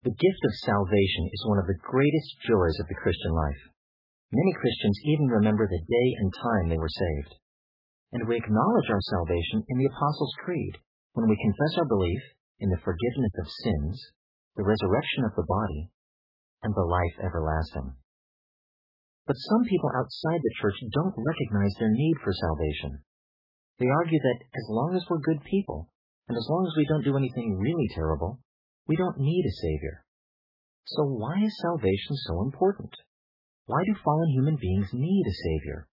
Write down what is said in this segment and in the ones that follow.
The gift of salvation is one of the greatest joys of the Christian life. Many Christians even remember the day and time they were saved. And we acknowledge our salvation in the Apostles' Creed when we confess our belief in the forgiveness of sins, the resurrection of the body, and the life everlasting. But some people outside the church don't recognize their need for salvation. They argue that as long as we're good people, and as long as we don't do anything really terrible, we don't need a Savior. So why is salvation so important? Why do fallen human beings need a Savior?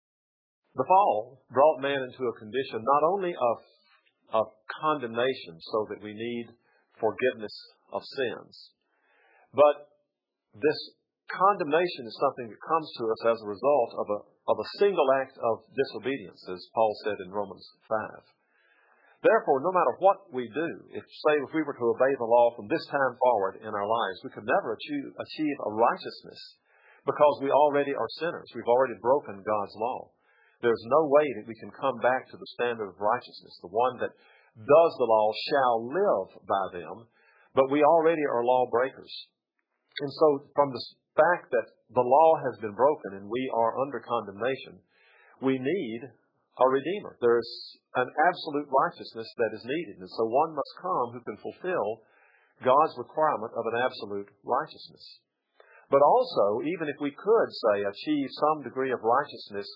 The fall brought man into a condition not only of condemnation, so that we need forgiveness of sins, but this condemnation is something that comes to us as a result of a single act of disobedience, as Paul said in Romans 5. Therefore, no matter what we do, if we were to obey the law from this time forward in our lives, we could never achieve a righteousness because we already are sinners. We've already broken God's law. There's no way that we can come back to the standard of righteousness. The one that does the law shall live by them, but we already are lawbreakers. And so from the fact that the law has been broken and we are under condemnation, we need a Redeemer. There is an absolute righteousness that is needed. And so one must come who can fulfill God's requirement of an absolute righteousness. But also, even if we could, say, achieve some degree of righteousness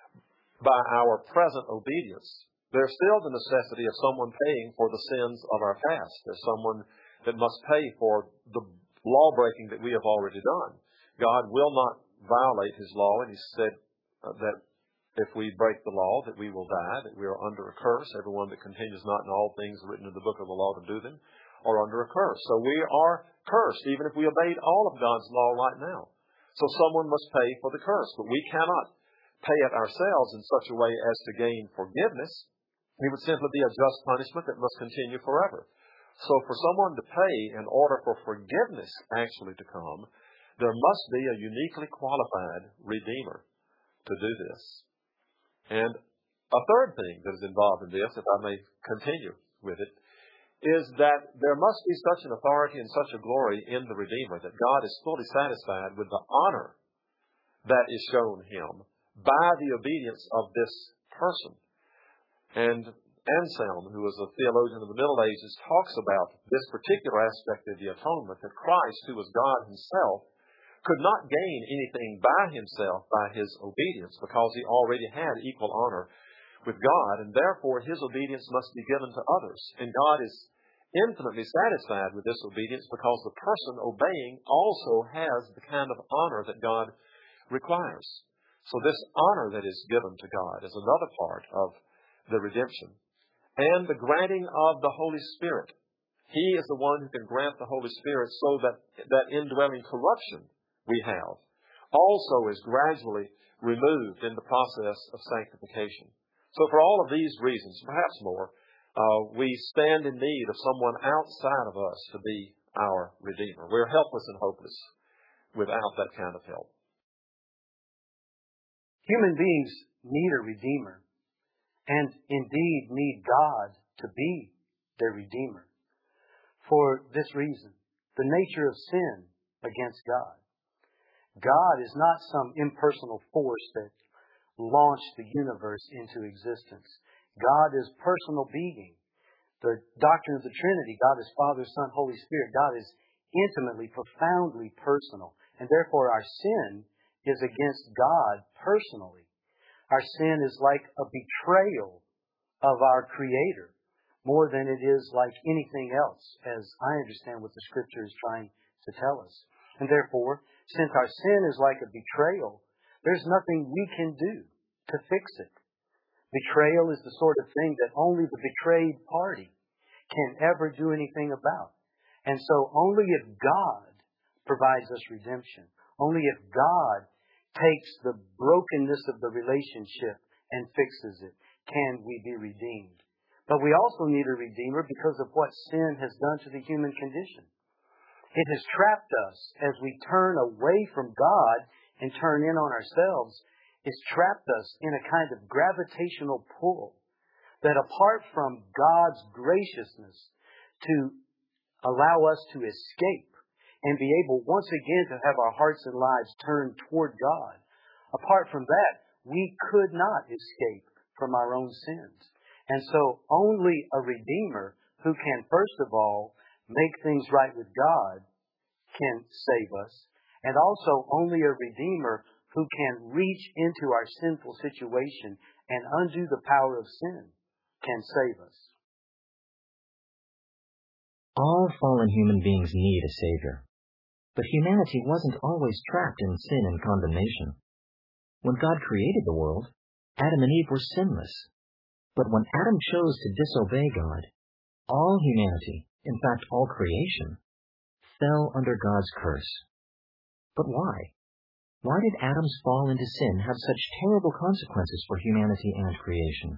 by our present obedience, there's still the necessity of someone paying for the sins of our past. There's someone that must pay for the law-breaking that we have already done. God will not violate His law, and He said that if we break the law, that we will die, that we are under a curse. Everyone that continues not in all things written in the book of the law to do them are under a curse. So we are cursed, even if we obeyed all of God's law right now. So someone must pay for the curse, but we cannot pay it ourselves in such a way as to gain forgiveness. It would simply be a just punishment that must continue forever. So for someone to pay in order for forgiveness actually to come, there must be a uniquely qualified Redeemer to do this. And a third thing that is involved in this, if I may continue with it, is that there must be such an authority and such a glory in the Redeemer that God is fully satisfied with the honor that is shown Him by the obedience of this person. And Anselm, who was a theologian of the Middle Ages, talks about this particular aspect of the atonement, that Christ, who was God Himself, could not gain anything by Himself by His obedience, because He already had equal honor with God, and therefore His obedience must be given to others. And God is infinitely satisfied with this obedience because the person obeying also has the kind of honor that God requires. So this honor that is given to God is another part of the redemption. And the granting of the Holy Spirit. He is the one who can grant the Holy Spirit so that indwelling corruption we have also is gradually removed in the process of sanctification. So for all of these reasons, perhaps more, we stand in need of someone outside of us to be our Redeemer. We're helpless and hopeless without that kind of help. Human beings need a Redeemer, and indeed need God to be their Redeemer. For this reason, the nature of sin against God. God is not some impersonal force that launched the universe into existence. God is personal being. The doctrine of the Trinity, God is Father, Son, Holy Spirit. God is intimately, profoundly personal. And therefore our sin is against God personally. Our sin is like a betrayal of our Creator more than it is like anything else, as I understand what the Scripture is trying to tell us. And therefore, since our sin is like a betrayal, there's nothing we can do to fix it. Betrayal is the sort of thing that only the betrayed party can ever do anything about. And so only if God provides us redemption, only if God takes the brokenness of the relationship and fixes it, can we be redeemed. But we also need a Redeemer because of what sin has done to the human condition. It has trapped us as we turn away from God and turn in on ourselves. It's trapped us in a kind of gravitational pull that, apart from God's graciousness to allow us to escape, and be able once again to have our hearts and lives turned toward God. Apart from that, we could not escape from our own sins. And so only a Redeemer who can, first of all, make things right with God can save us. And also only a Redeemer who can reach into our sinful situation and undo the power of sin can save us. All fallen human beings need a Savior. But humanity wasn't always trapped in sin and condemnation. When God created the world, Adam and Eve were sinless. But when Adam chose to disobey God, all humanity, in fact all creation, fell under God's curse. But why? Why did Adam's fall into sin have such terrible consequences for humanity and creation?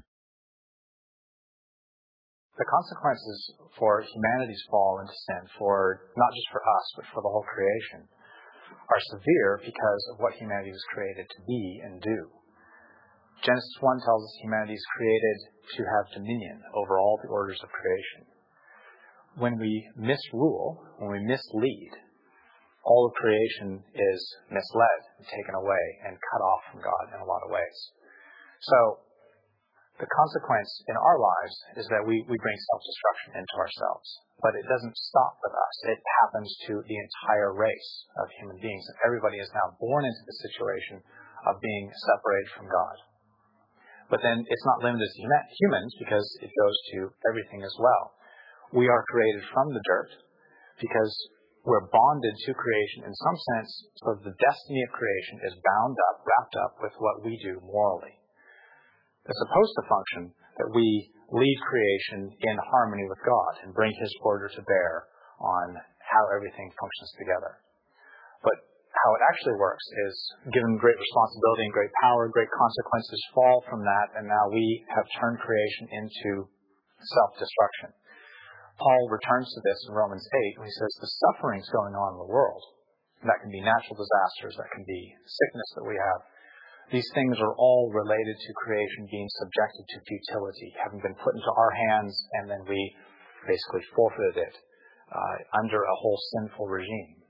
The consequences for humanity's fall into sin, for not just for us, but for the whole creation, are severe because of what humanity was created to be and do. Genesis 1 tells us humanity is created to have dominion over all the orders of creation. When we misrule, when we mislead, all of creation is misled and taken away and cut off from God in a lot of ways. So, the consequence in our lives is that we bring self-destruction into ourselves. But it doesn't stop with us. It happens to the entire race of human beings. Everybody is now born into the situation of being separated from God. But then it's not limited to humans because it goes to everything as well. We are created from the dirt because we're bonded to creation in some sense, so the destiny of creation is bound up, wrapped up with what we do morally. It's supposed to function that we lead creation in harmony with God and bring His order to bear on how everything functions together. But how it actually works is, given great responsibility and great power, great consequences fall from that, and now we have turned creation into self-destruction. Paul returns to this in Romans 8 when he says the sufferings going on in the world, that can be natural disasters, that can be sickness that we have, these things are all related to creation being subjected to futility, having been put into our hands, and then we basically forfeited it under a whole sinful regime.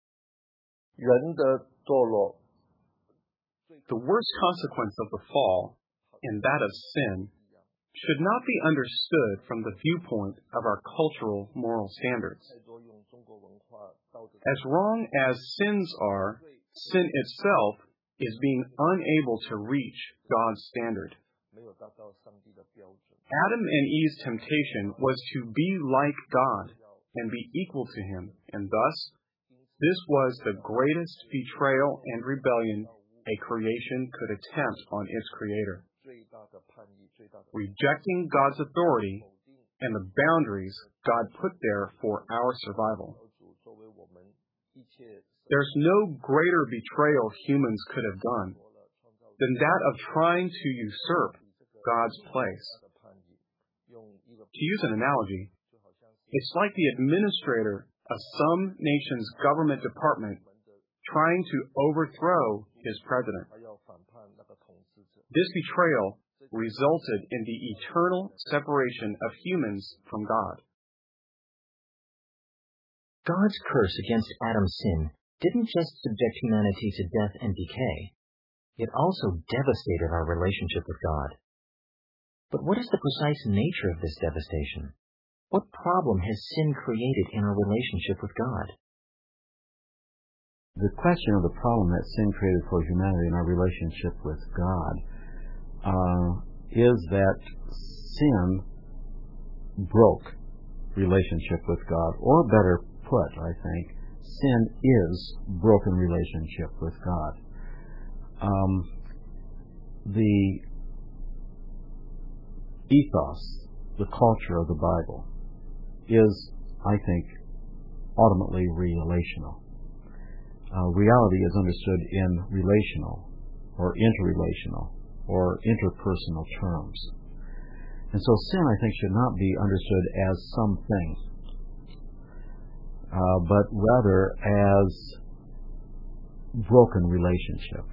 The worst consequence of the fall, and that of sin, should not be understood from the viewpoint of our cultural moral standards. As wrong as sins are, sin itself is being unable to reach God's standard. Adam and Eve's temptation was to be like God and be equal to Him, and thus, this was the greatest betrayal and rebellion a creation could attempt on its Creator. Rejecting God's authority and the boundaries God put there for our survival. There's no greater betrayal humans could have done than that of trying to usurp God's place. To use an analogy, it's like the administrator of some nation's government department trying to overthrow his president. This betrayal resulted in the eternal separation of humans from God. God's curse against Adam's sin didn't just subject humanity to death and decay. It also devastated our relationship with God. But what is the precise nature of this devastation? What problem has sin created in our relationship with God? The question of the problem that sin created for humanity in our relationship with God is that sin broke relationship with God, or better put, I think, sin is broken relationship with God. The ethos, the culture of the Bible, is, I think, ultimately relational. Reality is understood in relational, or interrelational, or interpersonal terms. And so sin, I think, should not be understood as something, but rather as broken relationship.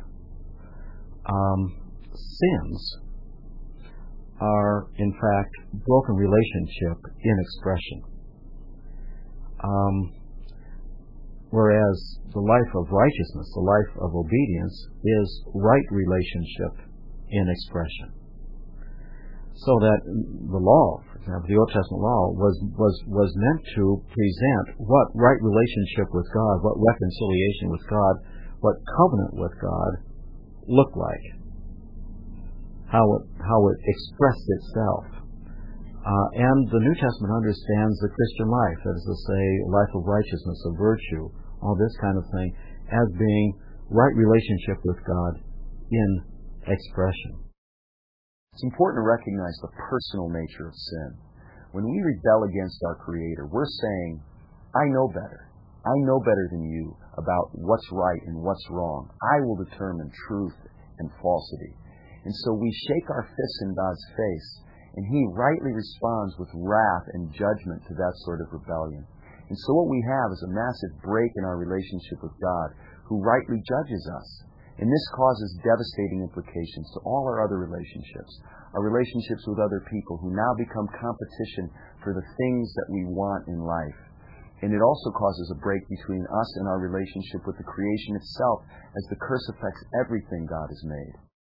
Sins are, in fact, broken relationship in expression. Whereas the life of righteousness, the life of obedience, is right relationship in expression. So that the law, for example, the Old Testament law, was meant to present what right relationship with God, what reconciliation with God, what covenant with God looked like, how it expressed itself. And the New Testament understands the Christian life, that is to say, life of righteousness, of virtue, all this kind of thing, as being right relationship with God in expression. It's important to recognize the personal nature of sin. When we rebel against our Creator, we're saying, I know better. I know better than you about what's right and what's wrong. I will determine truth and falsity. And so we shake our fists in God's face, and He rightly responds with wrath and judgment to that sort of rebellion. And so what we have is a massive break in our relationship with God, who rightly judges us. And this causes devastating implications to all our other relationships, our relationships with other people who now become competition for the things that we want in life. And it also causes a break between us and our relationship with the creation itself, as the curse affects everything God has made.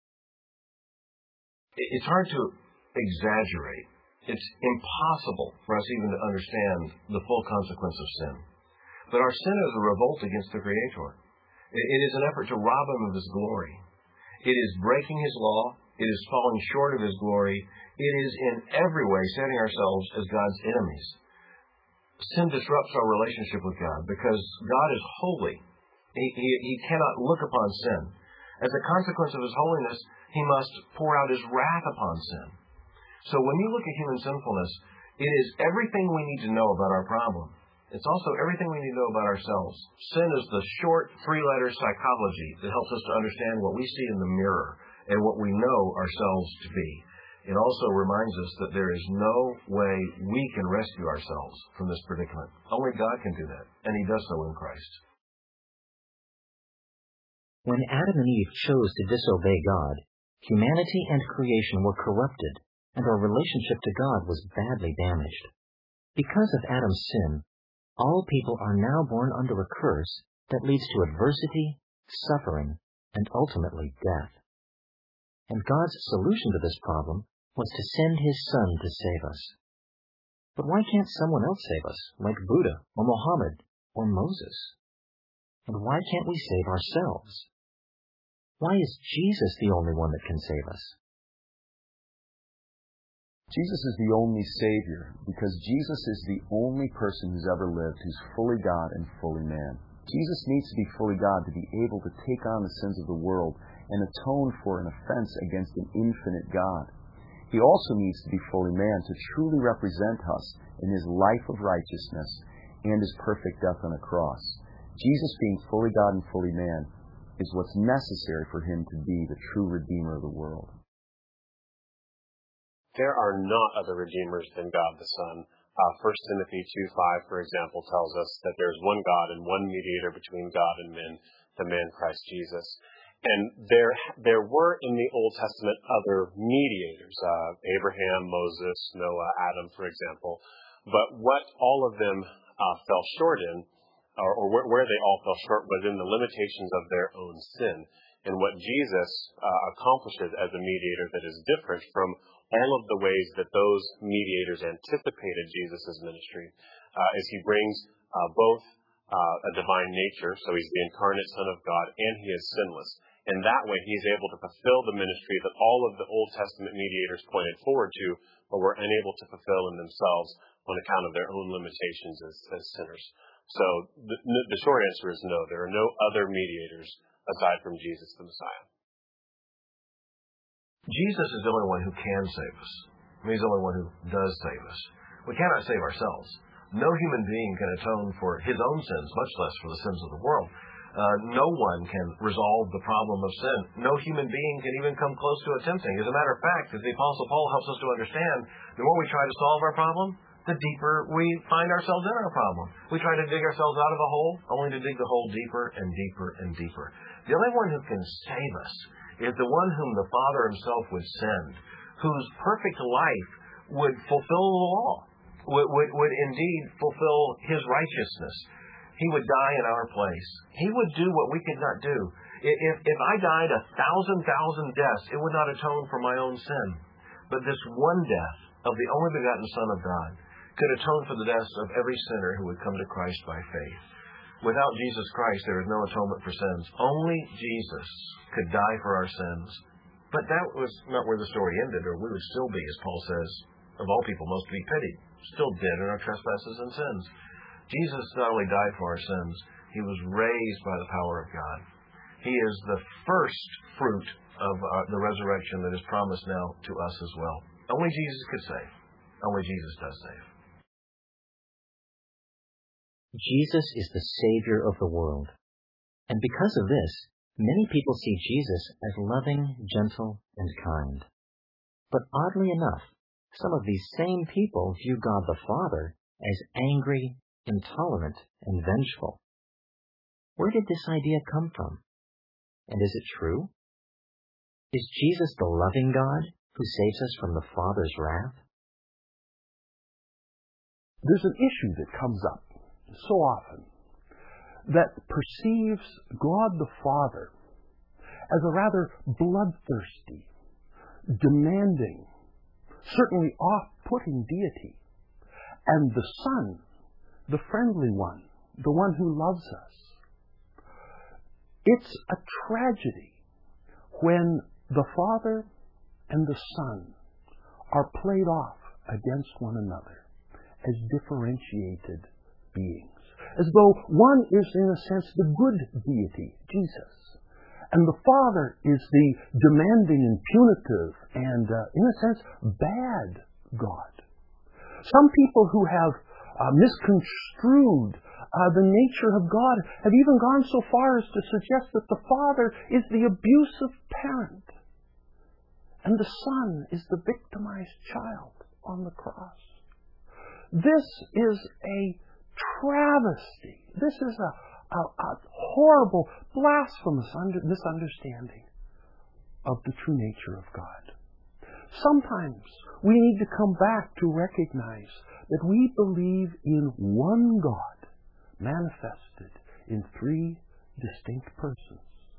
It's hard to exaggerate. It's impossible for us even to understand the full consequence of sin. But our sin is a revolt against the Creator. It is an effort to rob Him of His glory. It is breaking His law. It is falling short of His glory. It is in every way setting ourselves as God's enemies. Sin disrupts our relationship with God because God is holy. He cannot look upon sin. As a consequence of His holiness, He must pour out His wrath upon sin. So when you look at human sinfulness, it is everything we need to know about our problem. It's also everything we need to know about ourselves. Sin is the short three-letter psychology that helps us to understand what we see in the mirror and what we know ourselves to be. It also reminds us that there is no way we can rescue ourselves from this predicament. Only God can do that, and He does so in Christ. When Adam and Eve chose to disobey God, humanity and creation were corrupted, and our relationship to God was badly damaged. Because of Adam's sin, all people are now born under a curse that leads to adversity, suffering, and ultimately death. And God's solution to this problem was to send His Son to save us. But why can't someone else save us, like Buddha or Mohammed or Moses? And why can't we save ourselves? Why is Jesus the only one that can save us? Jesus is the only Savior because Jesus is the only person who's ever lived who's fully God and fully man. Jesus needs to be fully God to be able to take on the sins of the world and atone for an offense against an infinite God. He also needs to be fully man to truly represent us in His life of righteousness and His perfect death on a cross. Jesus being fully God and fully man is what's necessary for Him to be the true Redeemer of the world. There are not other redeemers than God the Son. 1 Timothy 2:5, for example, tells us that there is one God and one mediator between God and men, the man Christ Jesus. And there were in the Old Testament other mediators, Abraham, Moses, Noah, Adam, for example. But what all of them fell short in, or where they all fell short, was in the limitations of their own sin. And what Jesus accomplishes as a mediator that is different from all of the ways that those mediators anticipated Jesus' ministry is He brings both a divine nature, so He's the incarnate Son of God, and He is sinless. And that way He's able to fulfill the ministry that all of the Old Testament mediators pointed forward to, but were unable to fulfill in themselves on account of their own limitations as sinners. So the short answer is no. There are no other mediators aside from Jesus the Messiah. Jesus is the only one who can save us. He's the only one who does save us. We cannot save ourselves. No human being can atone for his own sins, much less for the sins of the world. No one can resolve the problem of sin. No human being can even come close to attempting. As a matter of fact, as the Apostle Paul helps us to understand, the more we try to solve our problem, the deeper we find ourselves in our problem. We try to dig ourselves out of a hole, only to dig the hole deeper and deeper and deeper. The only one who can save us is the one whom the Father Himself would send, whose perfect life would fulfill the law, would indeed fulfill His righteousness. He would die in our place. He would do what we could not do. If I died 1,000 deaths, it would not atone for my own sin. But this one death of the only begotten Son of God could atone for the deaths of every sinner who would come to Christ by faith. Without Jesus Christ, there is no atonement for sins. Only Jesus could die for our sins. But that was not where the story ended, or we would still be, as Paul says, of all people most to be pitied, still dead in our trespasses and sins. Jesus not only died for our sins, he was raised by the power of God. He is the first fruit of the resurrection that is promised now to us as well. Only Jesus could save. Only Jesus does save. Jesus is the Savior of the world. And because of this, many people see Jesus as loving, gentle, and kind. But oddly enough, some of these same people view God the Father as angry, intolerant, and vengeful. Where did this idea come from? And is it true? Is Jesus the loving God who saves us from the Father's wrath? There's an issue that comes up so often that perceives God the Father as a rather bloodthirsty, demanding, certainly off-putting deity, and the Son, the friendly one, the one who loves us. It's a tragedy when the Father and the Son are played off against one another as differentiated beings, as though one is, in a sense, the good deity, Jesus, and the Father is the demanding and punitive and, in a sense, bad God. Some people who have misconstrued the nature of God have even gone so far as to suggest that the Father is the abusive parent and the Son is the victimized child on the cross. This is a travesty. This is a horrible, blasphemous misunderstanding of the true nature of God. Sometimes we need to come back to recognize that we believe in one God manifested in three distinct persons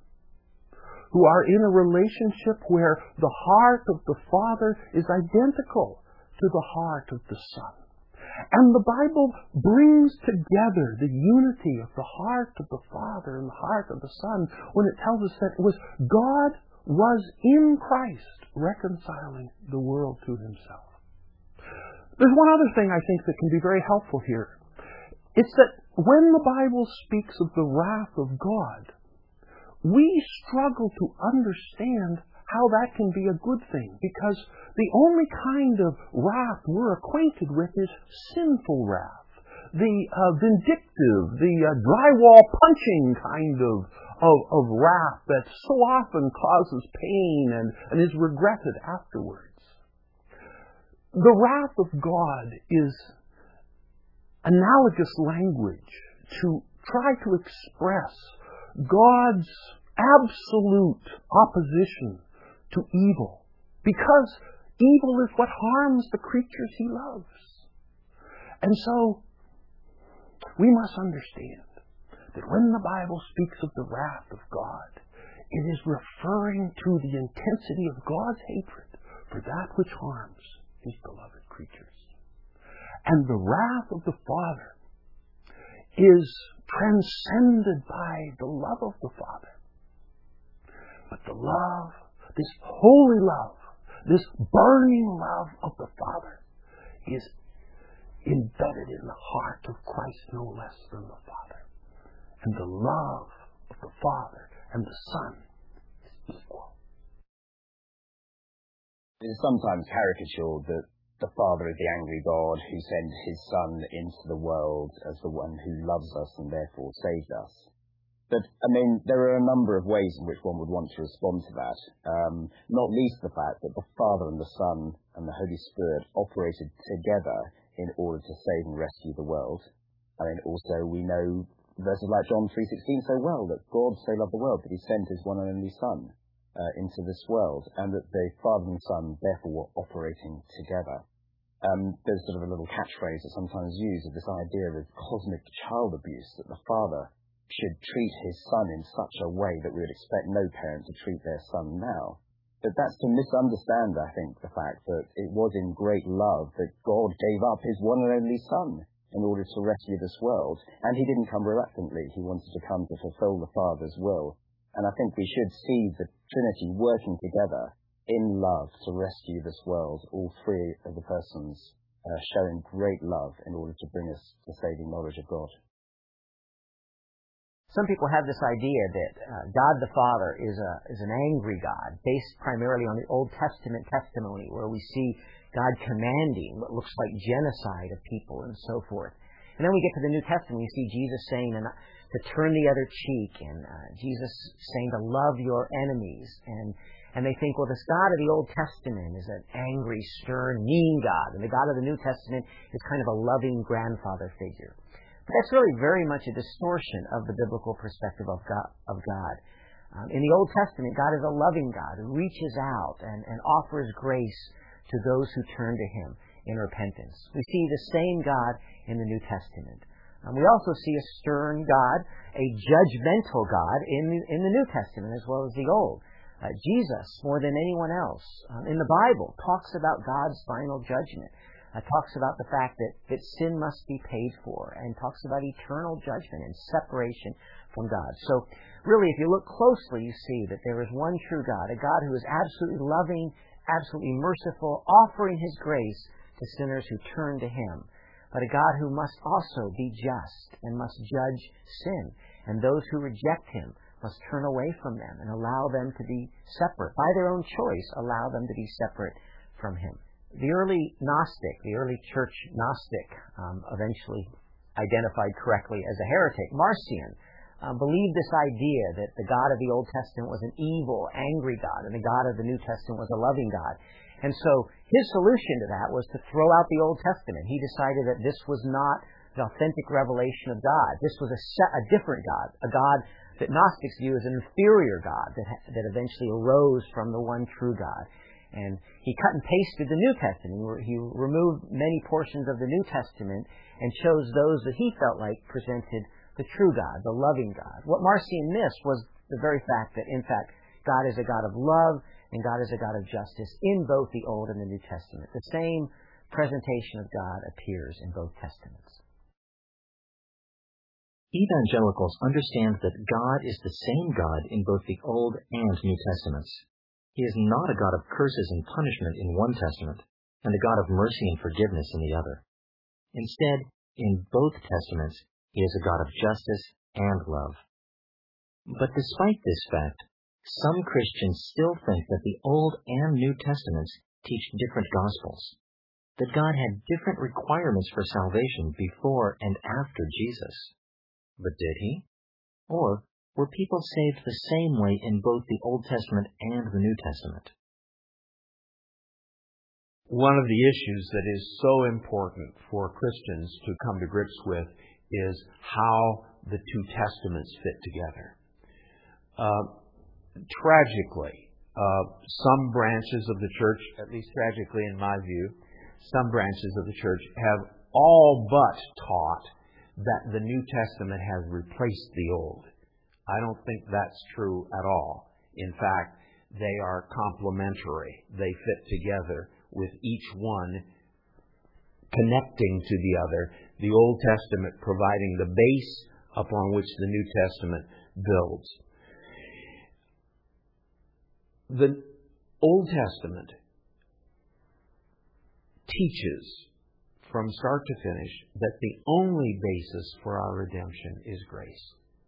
who are in a relationship where the heart of the Father is identical to the heart of the Son. And the Bible brings together the unity of the heart of the Father and the heart of the Son when it tells us that it was God was in Christ reconciling the world to himself. There's one other thing I think that can be very helpful here. It's that when the Bible speaks of the wrath of God, we struggle to understand how that can be a good thing, because the only kind of wrath we're acquainted with is sinful wrath, the vindictive, the drywall punching kind of wrath that so often causes pain and is regretted afterwards. The wrath of God is analogous language to try to express God's absolute opposition to evil, because evil is what harms the creatures he loves. And so we must understand that when the Bible speaks of the wrath of God, it is referring to the intensity of God's hatred for that which harms his beloved creatures. And the wrath of the Father is transcended by the love of the Father. But the love, this holy love, this burning love of the Father is embedded in the heart of Christ no less than the Father. And the love of the Father and the Son is equal. It is sometimes caricatured that the Father is the angry God who sent his Son into the world as the one who loves us and therefore saved us. But, there are a number of ways in which one would want to respond to that, not least the fact that the Father and the Son and the Holy Spirit operated together in order to save and rescue the world. Also we know verses like John 3:16 so well, that God so loved the world that he sent his one and only Son into this world, and that the Father and Son therefore were operating together. there's sort of a little catchphrase that's sometimes used of this idea of cosmic child abuse, that the father should treat his son in such a way that we would expect no parent to treat their son now. But that's to misunderstand, I think, the fact that it was in great love that God gave up his one and only son in order to rescue this world. And he didn't come reluctantly. He wanted to come to fulfill the Father's will. And I think we should see the Trinity working together in love to rescue this world, all three of the persons showing great love in order to bring us the saving knowledge of God. Some people have this idea that God the Father is an angry God, based primarily on the Old Testament testimony, where we see God commanding what looks like genocide of people and so forth. And then we get to the New Testament, we see Jesus saying to turn the other cheek, and Jesus saying to love your enemies. And they think, well, this God of the Old Testament is an angry, stern, mean God, and the God of the New Testament is kind of a loving grandfather figure. But that's really very much a distortion of the biblical perspective of God. In the Old Testament, God is a loving God who reaches out and offers grace to those who turn to Him in repentance. We see the same God in the New Testament. We also see a stern God, a judgmental God in the New Testament as well as the Old. Jesus, more than anyone else, in the Bible, talks about God's final judgment. Talks about the fact that sin must be paid for, and talks about eternal judgment and separation from God. So really, if you look closely, you see that there is one true God, a God who is absolutely loving, absolutely merciful, offering His grace to sinners who turn to Him, but a God who must also be just and must judge sin, and those who reject Him must turn away from them and allow them to be separate. By their own choice, allow them to be separate from Him. The early Gnostic, the early church Gnostic, eventually identified correctly as a heretic, Marcion, believed this idea that the God of the Old Testament was an evil, angry God, and the God of the New Testament was a loving God. And so his solution to that was to throw out the Old Testament. He decided that this was not the authentic revelation of God. This was a different God, a God that Gnostics view as an inferior God that eventually arose from the one true God. And he cut and pasted the New Testament. He removed many portions of the New Testament and chose those that he felt like presented the true God, the loving God. What Marcion missed was the very fact that, in fact, God is a God of love and God is a God of justice in both the Old and the New Testament. The same presentation of God appears in both Testaments. Evangelicals understand that God is the same God in both the Old and New Testaments. He is not a God of curses and punishment in one testament, and a God of mercy and forgiveness in the other. Instead, in both testaments, He is a God of justice and love. But despite this fact, some Christians still think that the Old and New Testaments teach different gospels, that God had different requirements for salvation before and after Jesus. But did He? Or were people saved the same way in both the Old Testament and the New Testament? One of the issues that is so important for Christians to come to grips with is how the two Testaments fit together. Tragically, some branches of the church, at least tragically in my view, some branches of the church have all but taught that the New Testament has replaced the Old. I don't think that's true at all. In fact, they are complementary. They fit together, with each one connecting to the other, the Old Testament providing the base upon which the New Testament builds. The Old Testament teaches from start to finish that the only basis for our redemption is grace.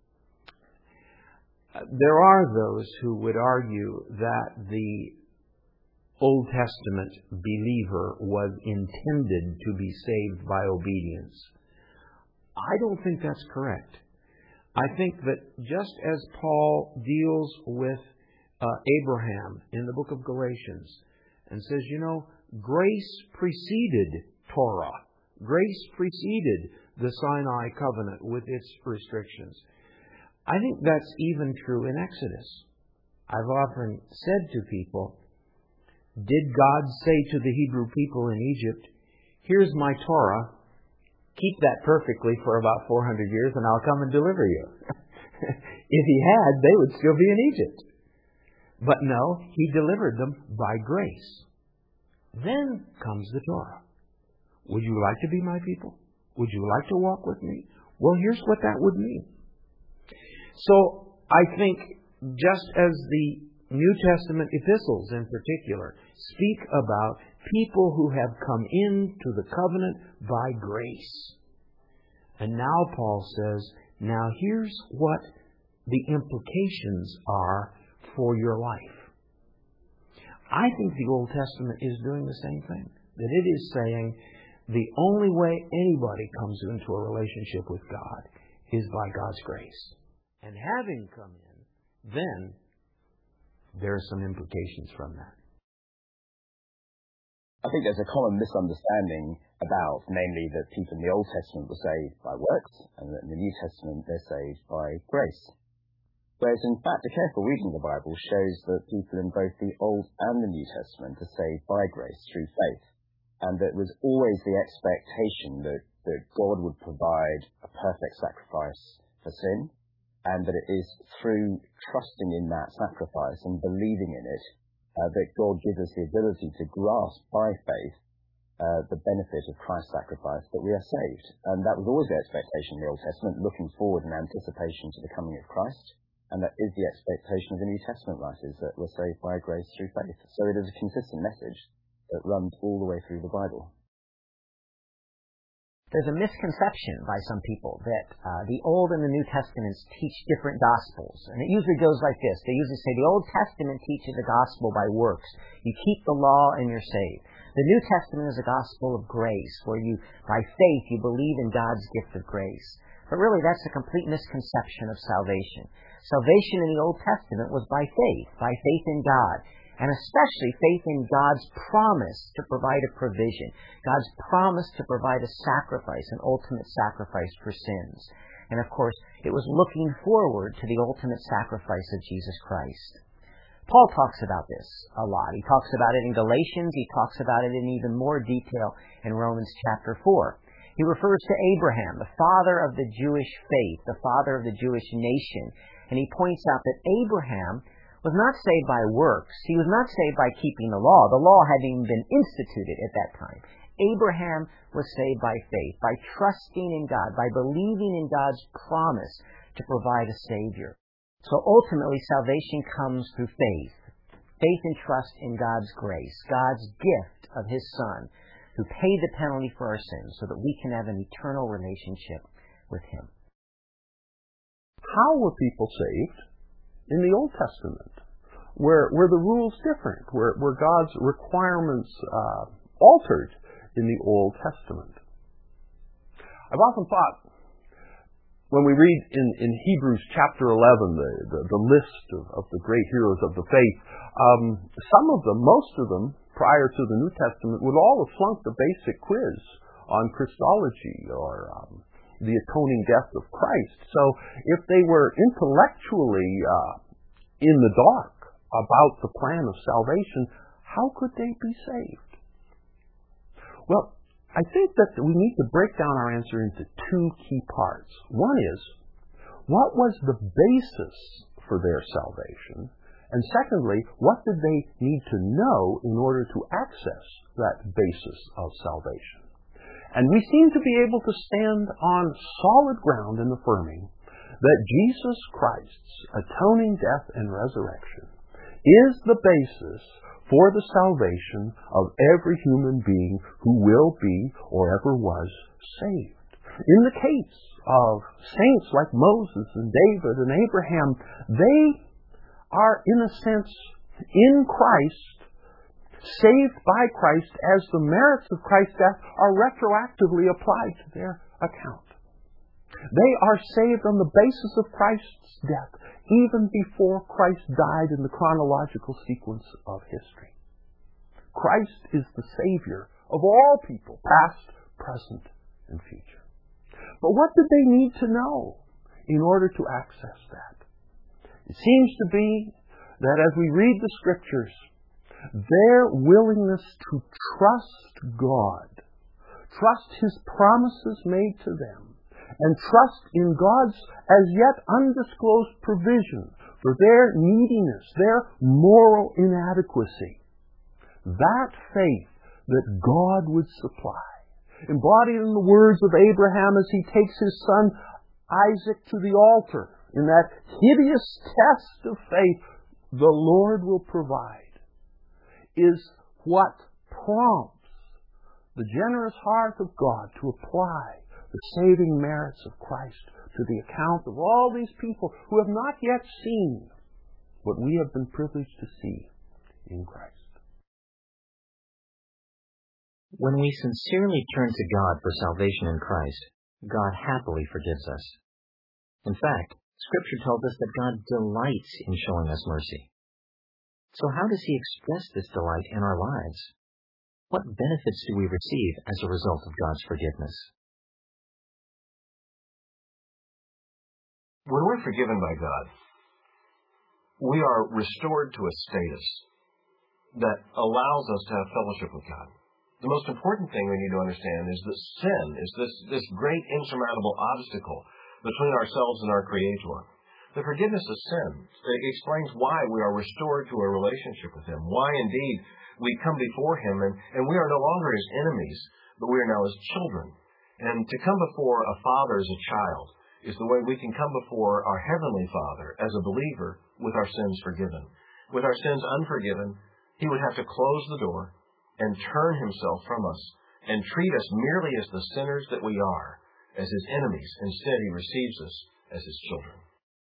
There are those who would argue that the Old Testament believer was intended to be saved by obedience. I don't think that's correct. I think that just as Paul deals with Abraham in the book of Galatians and says, grace preceded Torah. Grace preceded the Sinai covenant with its restrictions. I think that's even true in Exodus. I've often said to people, did God say to the Hebrew people in Egypt, here's my Torah, keep that perfectly for about 400 years and I'll come and deliver you. If he had, they would still be in Egypt. But no, he delivered them by grace. Then comes the Torah. Would you like to be my people? Would you like to walk with me? Well, here's what that would mean. So I think just as the New Testament epistles in particular speak about people who have come into the covenant by grace. And now Paul says, now here's what the implications are for your life. I think the Old Testament is doing the same thing. That it is saying the only way anybody comes into a relationship with God is by God's grace. And having come in, then there are some implications from that. I think there's a common misunderstanding about, namely, that people in the Old Testament were saved by works, and that in the New Testament they're saved by grace. Whereas, in fact, a careful reading of the Bible shows that people in both the Old and the New Testament are saved by grace through faith, and that there was always the expectation that God would provide a perfect sacrifice for sin, and that it is through trusting in that sacrifice and believing in it that God gives us the ability to grasp by faith the benefit of Christ's sacrifice, that we are saved. And that was always the expectation in the Old Testament, looking forward in anticipation to the coming of Christ. And that is the expectation of the New Testament writers, that we're saved by grace through faith. So it is a consistent message that runs all the way through the Bible. There's a misconception by some people that the Old and the New Testaments teach different gospels. And it usually goes like this. They usually say the Old Testament teaches the gospel by works. You keep the law and you're saved. The New Testament is a gospel of grace, where you, by faith, you believe in God's gift of grace. But really, that's a complete misconception of salvation. Salvation in the Old Testament was by faith in God. And especially faith in God's promise to provide a provision, God's promise to provide a sacrifice, an ultimate sacrifice for sins. And of course, it was looking forward to the ultimate sacrifice of Jesus Christ. Paul talks about this a lot. He talks about it in Galatians. He talks about it in even more detail in Romans chapter 4. He refers to Abraham, the father of the Jewish faith, the father of the Jewish nation. And he points out that Abraham was not saved by works. He was not saved by keeping the law. The law hadn't even been instituted at that time. Abraham was saved by faith, by trusting in God, by believing in God's promise to provide a Savior. So ultimately, salvation comes through faith. Faith and trust in God's grace, God's gift of His Son, who paid the penalty for our sins so that we can have an eternal relationship with Him. How were people saved in the Old Testament, where the rules different, where God's requirements altered in the Old Testament? I've often thought, when we read in Hebrews chapter 11, the list of the great heroes of the faith, some of them, most of them, prior to the New Testament, would all have flunked the basic quiz on Christology or the atoning death of Christ. So if they were intellectually in the dark about the plan of salvation, how could they be saved? Well, I think that we need to break down our answer into two key parts. One is, what was the basis for their salvation? And secondly, what did they need to know in order to access that basis of salvation? And we seem to be able to stand on solid ground in affirming that Jesus Christ's atoning death and resurrection is the basis for the salvation of every human being who will be or ever was saved. In the case of saints like Moses and David and Abraham, they are, in a sense, in Christ, saved by Christ, as the merits of Christ's death are retroactively applied to their account. They are saved on the basis of Christ's death, even before Christ died in the chronological sequence of history. Christ is the Savior of all people, past, present, and future. But what did they need to know in order to access that? It seems to be that as we read the Scriptures, their willingness to trust God, trust His promises made to them, and trust in God's as yet undisclosed provision for their neediness, their moral inadequacy. That faith that God would supply, embodied in the words of Abraham as he takes his son Isaac to the altar, in that hideous test of faith, the Lord will provide, is what prompts the generous heart of God to apply the saving merits of Christ to the account of all these people who have not yet seen what we have been privileged to see in Christ. When we sincerely turn to God for salvation in Christ, God happily forgives us. In fact, Scripture tells us that God delights in showing us mercy. So how does He express this delight in our lives? What benefits do we receive as a result of God's forgiveness? When we're forgiven by God, we are restored to a status that allows us to have fellowship with God. The most important thing we need to understand is that sin is this great insurmountable obstacle between ourselves and our Creator. The forgiveness of sin explains why we are restored to a relationship with Him, why indeed we come before Him and we are no longer His enemies, but we are now His children. And to come before a father as a child is the way we can come before our Heavenly Father as a believer with our sins forgiven. With our sins unforgiven, He would have to close the door and turn Himself from us and treat us merely as the sinners that we are, as His enemies. Instead, He receives us as His children.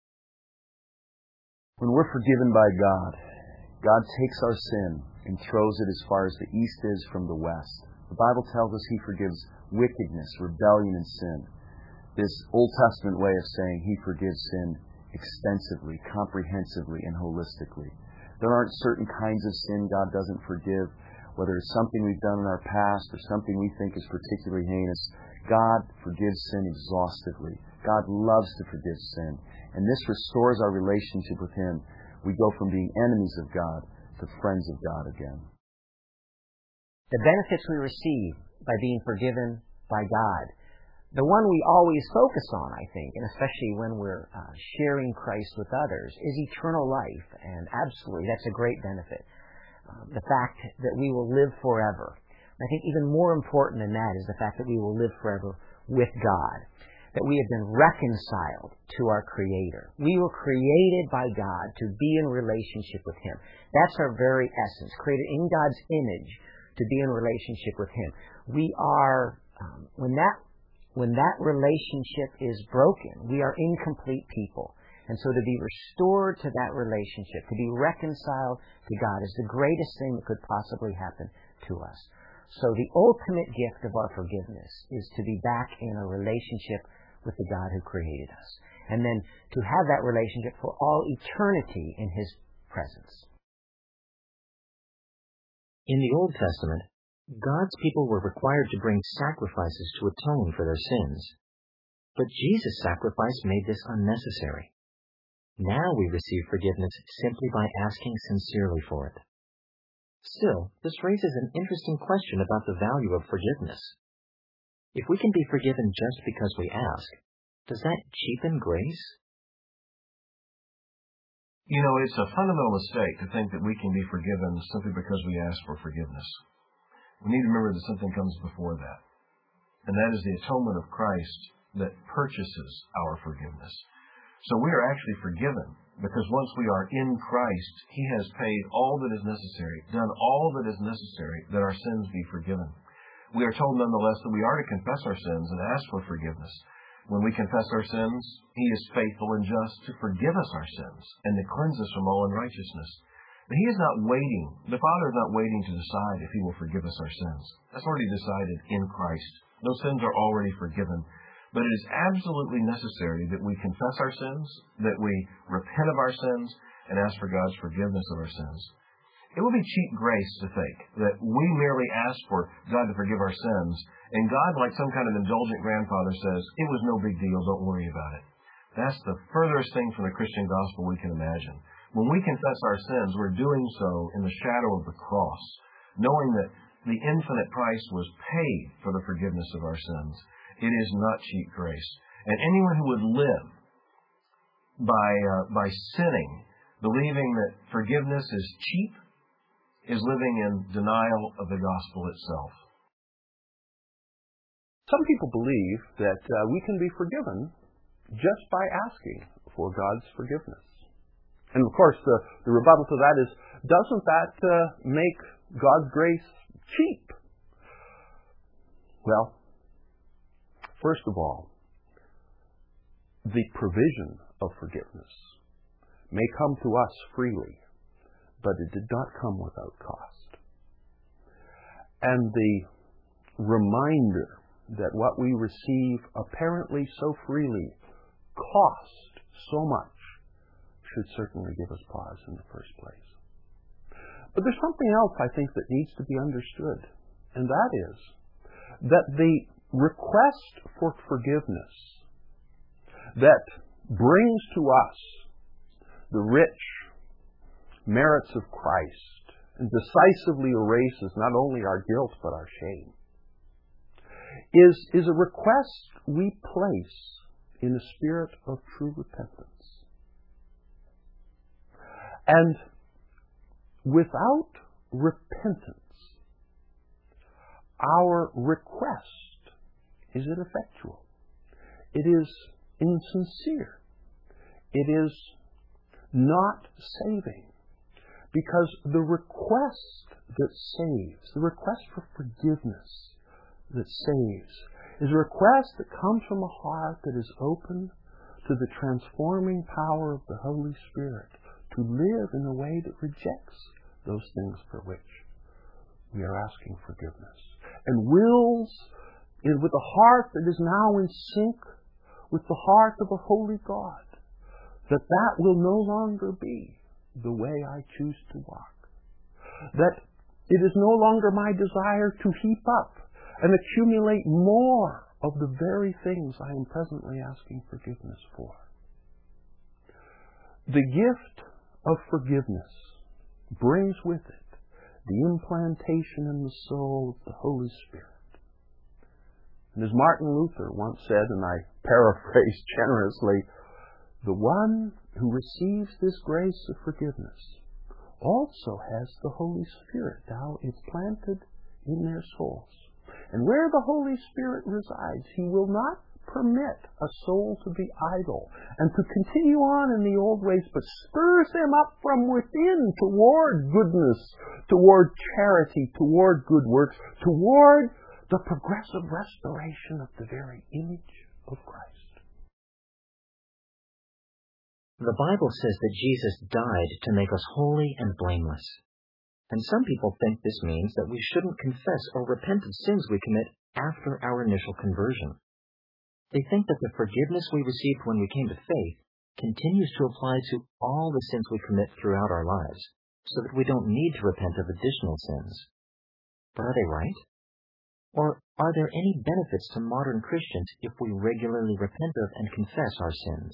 When we're forgiven by God, God takes our sin and throws it as far as the east is from the west. The Bible tells us He forgives wickedness, rebellion, and sin. This Old Testament way of saying He forgives sin extensively, comprehensively, and holistically. There aren't certain kinds of sin God doesn't forgive, whether it's something we've done in our past or something we think is particularly heinous. God forgives sin exhaustively. God loves to forgive sin. And this restores our relationship with Him. We go from being enemies of God to friends of God again. The benefits we receive by being forgiven by God, the one we always focus on, I think, and especially when we're sharing Christ with others, is eternal life. And absolutely, that's a great benefit. The fact that we will live forever. I think even more important than that is the fact that we will live forever with God. That we have been reconciled to our Creator. We were created by God to be in relationship with Him. That's our very essence, created in God's image to be in relationship with Him. We are, when that relationship is broken, we are incomplete people. And so to be restored to that relationship, to be reconciled to God, is the greatest thing that could possibly happen to us. So the ultimate gift of our forgiveness is to be back in a relationship with the God who created us. And then to have that relationship for all eternity in His presence. In the Old Testament, God's people were required to bring sacrifices to atone for their sins. But Jesus' sacrifice made this unnecessary. Now we receive forgiveness simply by asking sincerely for it. Still, this raises an interesting question about the value of forgiveness. If we can be forgiven just because we ask, does that cheapen grace? You know, it's a fundamental mistake to think that we can be forgiven simply because we ask for forgiveness. We need to remember that something comes before that, and that is the atonement of Christ that purchases our forgiveness. So we are actually forgiven because once we are in Christ, He has paid all that is necessary, done all that is necessary that our sins be forgiven. We are told nonetheless that we are to confess our sins and ask for forgiveness. When we confess our sins, He is faithful and just to forgive us our sins and to cleanse us from all unrighteousness. But He is not waiting. The Father is not waiting to decide if He will forgive us our sins. That's already decided in Christ. Those sins are already forgiven. But it is absolutely necessary that we confess our sins, that we repent of our sins, and ask for God's forgiveness of our sins. It would be cheap grace to think that we merely ask for God to forgive our sins, and God, like some kind of indulgent grandfather, says, it was no big deal, don't worry about it. That's the furthest thing from the Christian gospel we can imagine. When we confess our sins, we're doing so in the shadow of the cross, knowing that the infinite price was paid for the forgiveness of our sins. It is not cheap grace. And anyone who would live by sinning, believing that forgiveness is cheap, is living in denial of the gospel itself. Some people believe that we can be forgiven just by asking for God's forgiveness. And of course, the rebuttal to that is, doesn't that make God's grace cheap? Well, first of all, the provision of forgiveness may come to us freely, but it did not come without cost. And the reminder that what we receive apparently so freely cost so much should certainly give us pause in the first place. But there's something else I think that needs to be understood, and that is that the request for forgiveness that brings to us the rich merits of Christ and decisively erases not only our guilt but our shame is a request we place in a spirit of true repentance. And without repentance, our request is ineffectual. It is insincere. It is not saving. Because the request that saves, the request for forgiveness that saves, is a request that comes from a heart that is open to the transforming power of the Holy Spirit to live in a way that rejects those things for which we are asking forgiveness, and wills, with a heart that is now in sync with the heart of a holy God, that will no longer be the way I choose to walk. That it is no longer my desire to heap up and accumulate more of the very things I am presently asking forgiveness for. The gift of forgiveness brings with it the implantation in the soul of the Holy Spirit. And as Martin Luther once said, and I paraphrase generously, the one who receives this grace of forgiveness also has the Holy Spirit now implanted in their souls. And where the Holy Spirit resides, He will not permit a soul to be idle and to continue on in the old ways, but stirs them up from within toward goodness, toward charity, toward good works, toward the progressive restoration of the very image of Christ. The Bible says that Jesus died to make us holy and blameless. And some people think this means that we shouldn't confess or repent of sins we commit after our initial conversion. They think that the forgiveness we received when we came to faith continues to apply to all the sins we commit throughout our lives, so that we don't need to repent of additional sins. But are they right? Or are there any benefits to modern Christians if we regularly repent of and confess our sins?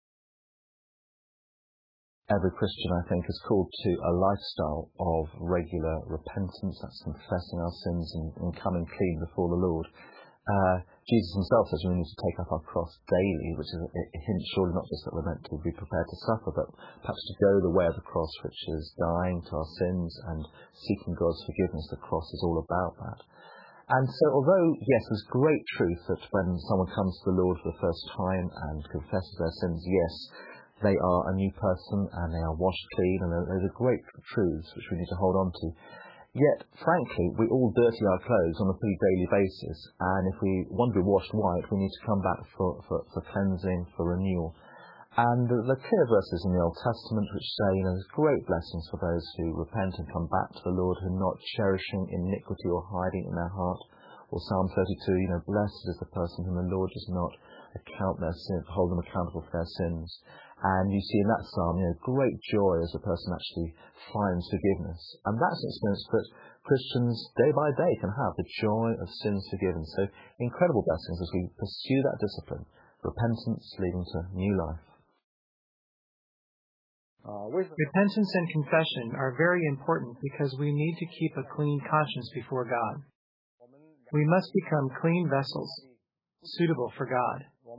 Every Christian, I think, is called to a lifestyle of regular repentance. That's confessing our sins and coming clean before the Lord. Jesus himself says we need to take up our cross daily, which is a hint surely not just that we're meant to be prepared to suffer, but perhaps to go the way of the cross, which is dying to our sins and seeking God's forgiveness. The cross is all about that. And so although, yes, there's great truth that when someone comes to the Lord for the first time and confesses their sins, yes, they are a new person and they are washed clean, and those are great truths which we need to hold on to. Yet, frankly, we all dirty our clothes on a pretty daily basis, and if we want to be washed white, we need to come back for cleansing, for renewal. And the clear verses in the Old Testament which say, there's great blessings for those who repent and come back to the Lord, who are not cherishing iniquity or hiding in their heart. Or Psalm 32, blessed is the person whom the Lord does not hold them accountable for their sins. And you see in that psalm, great joy as a person actually finds forgiveness. And that's an experience that Christians day by day can have, the joy of sins forgiven. So incredible blessings as we pursue that discipline, repentance leading to new life. Repentance and confession are very important because we need to keep a clean conscience before God. We must become clean vessels, suitable for God.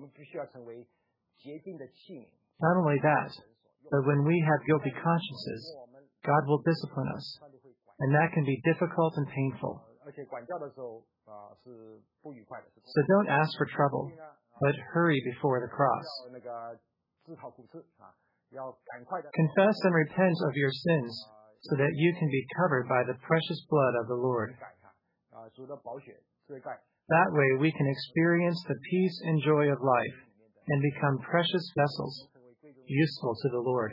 Not only that, but when we have guilty consciences, God will discipline us, and that can be difficult and painful. So don't ask for trouble, but hurry before the cross. Confess and repent of your sins so that you can be covered by the precious blood of the Lord. That way we can experience the peace and joy of life and become precious vessels, useful to the Lord.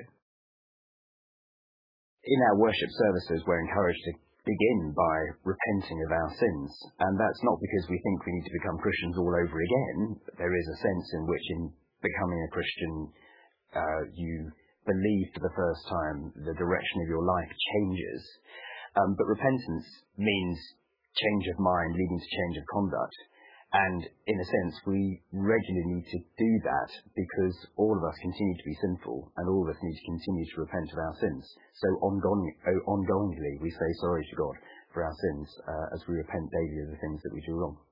In our worship services, we're encouraged to begin by repenting of our sins. And that's not because we think we need to become Christians all over again. There is a sense in which in becoming a Christian, you believe for the first time the direction of your life changes. But repentance means change of mind leading to change of conduct. And in a sense, we regularly need to do that because all of us continue to be sinful and all of us need to continue to repent of our sins. So ongoingly, we say sorry to God for our sins as we repent daily of the things that we do wrong.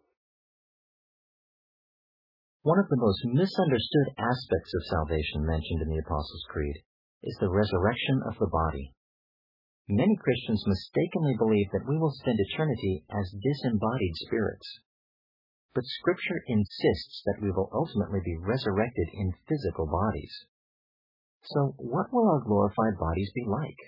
One of the most misunderstood aspects of salvation mentioned in the Apostles' Creed is the resurrection of the body. Many Christians mistakenly believe that we will spend eternity as disembodied spirits. But Scripture insists that we will ultimately be resurrected in physical bodies. So what will our glorified bodies be like?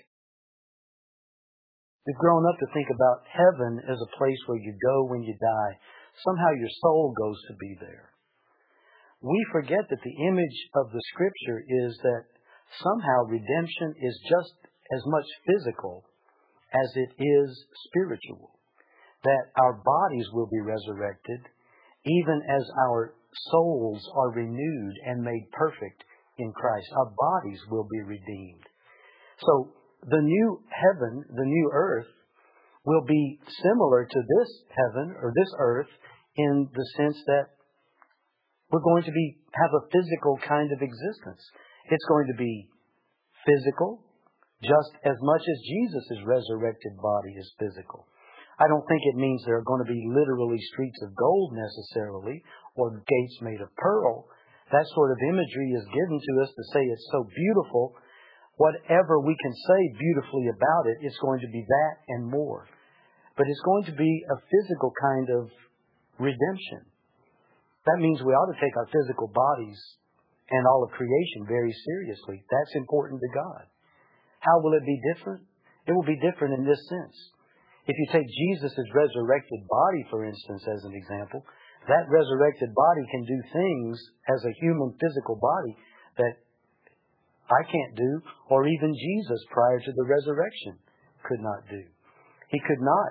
We've grown up to think about heaven as a place where you go when you die. Somehow your soul goes to be there. We forget that the image of the Scripture is that somehow redemption is just as much physical as it is spiritual. That our bodies will be resurrected even as our souls are renewed and made perfect in Christ. Our bodies will be redeemed. So the new heaven, the new earth, will be similar to this heaven or this earth in the sense that we're going to have a physical kind of existence. It's going to be physical just as much as Jesus' resurrected body is physical. I don't think it means there are going to be literally streets of gold necessarily or gates made of pearl. That sort of imagery is given to us to say it's so beautiful. Whatever we can say beautifully about it, it's going to be that and more. But it's going to be a physical kind of redemption. That means we ought to take our physical bodies and all of creation very seriously. That's important to God. How will it be different? It will be different in this sense. If you take Jesus' resurrected body, for instance, as an example, that resurrected body can do things as a human physical body that I can't do, or even Jesus prior to the resurrection could not do. He could not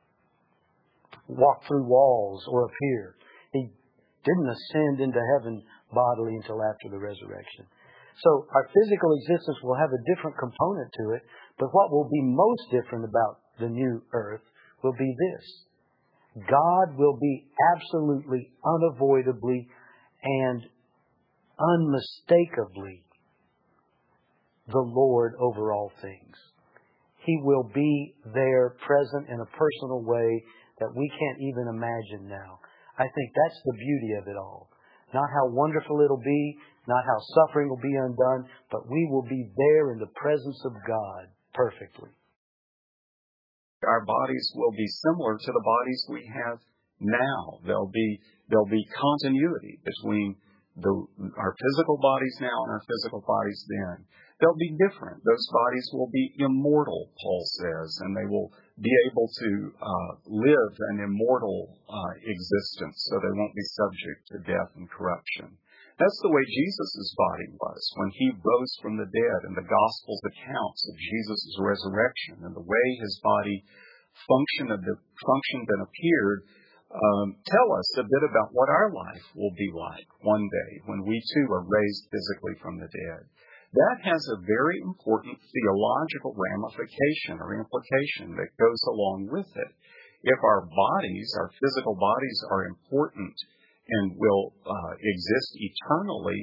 walk through walls or appear. He didn't ascend into heaven bodily until after the resurrection. So our physical existence will have a different component to it, but what will be most different about the new earth will be this. God will be absolutely, unavoidably, and unmistakably the Lord over all things. He will be there present in a personal way that we can't even imagine now. I think that's the beauty of it all. Not how wonderful it'll be, not how suffering will be undone, but we will be there in the presence of God perfectly. Our bodies will be similar to the bodies we have now. There'll be continuity between our physical bodies now and our physical bodies then. They'll be different. Those bodies will be immortal, Paul says, and they will be able to live an immortal existence, so they won't be subject to death and corruption. That's the way Jesus' body was when he rose from the dead, and the Gospels accounts of Jesus' resurrection and the way his body functioned and appeared tell us a bit about what our life will be like one day when we too are raised physically from the dead. That has a very important theological ramification or implication that goes along with it. If our bodies, our physical bodies, are important and will exist eternally,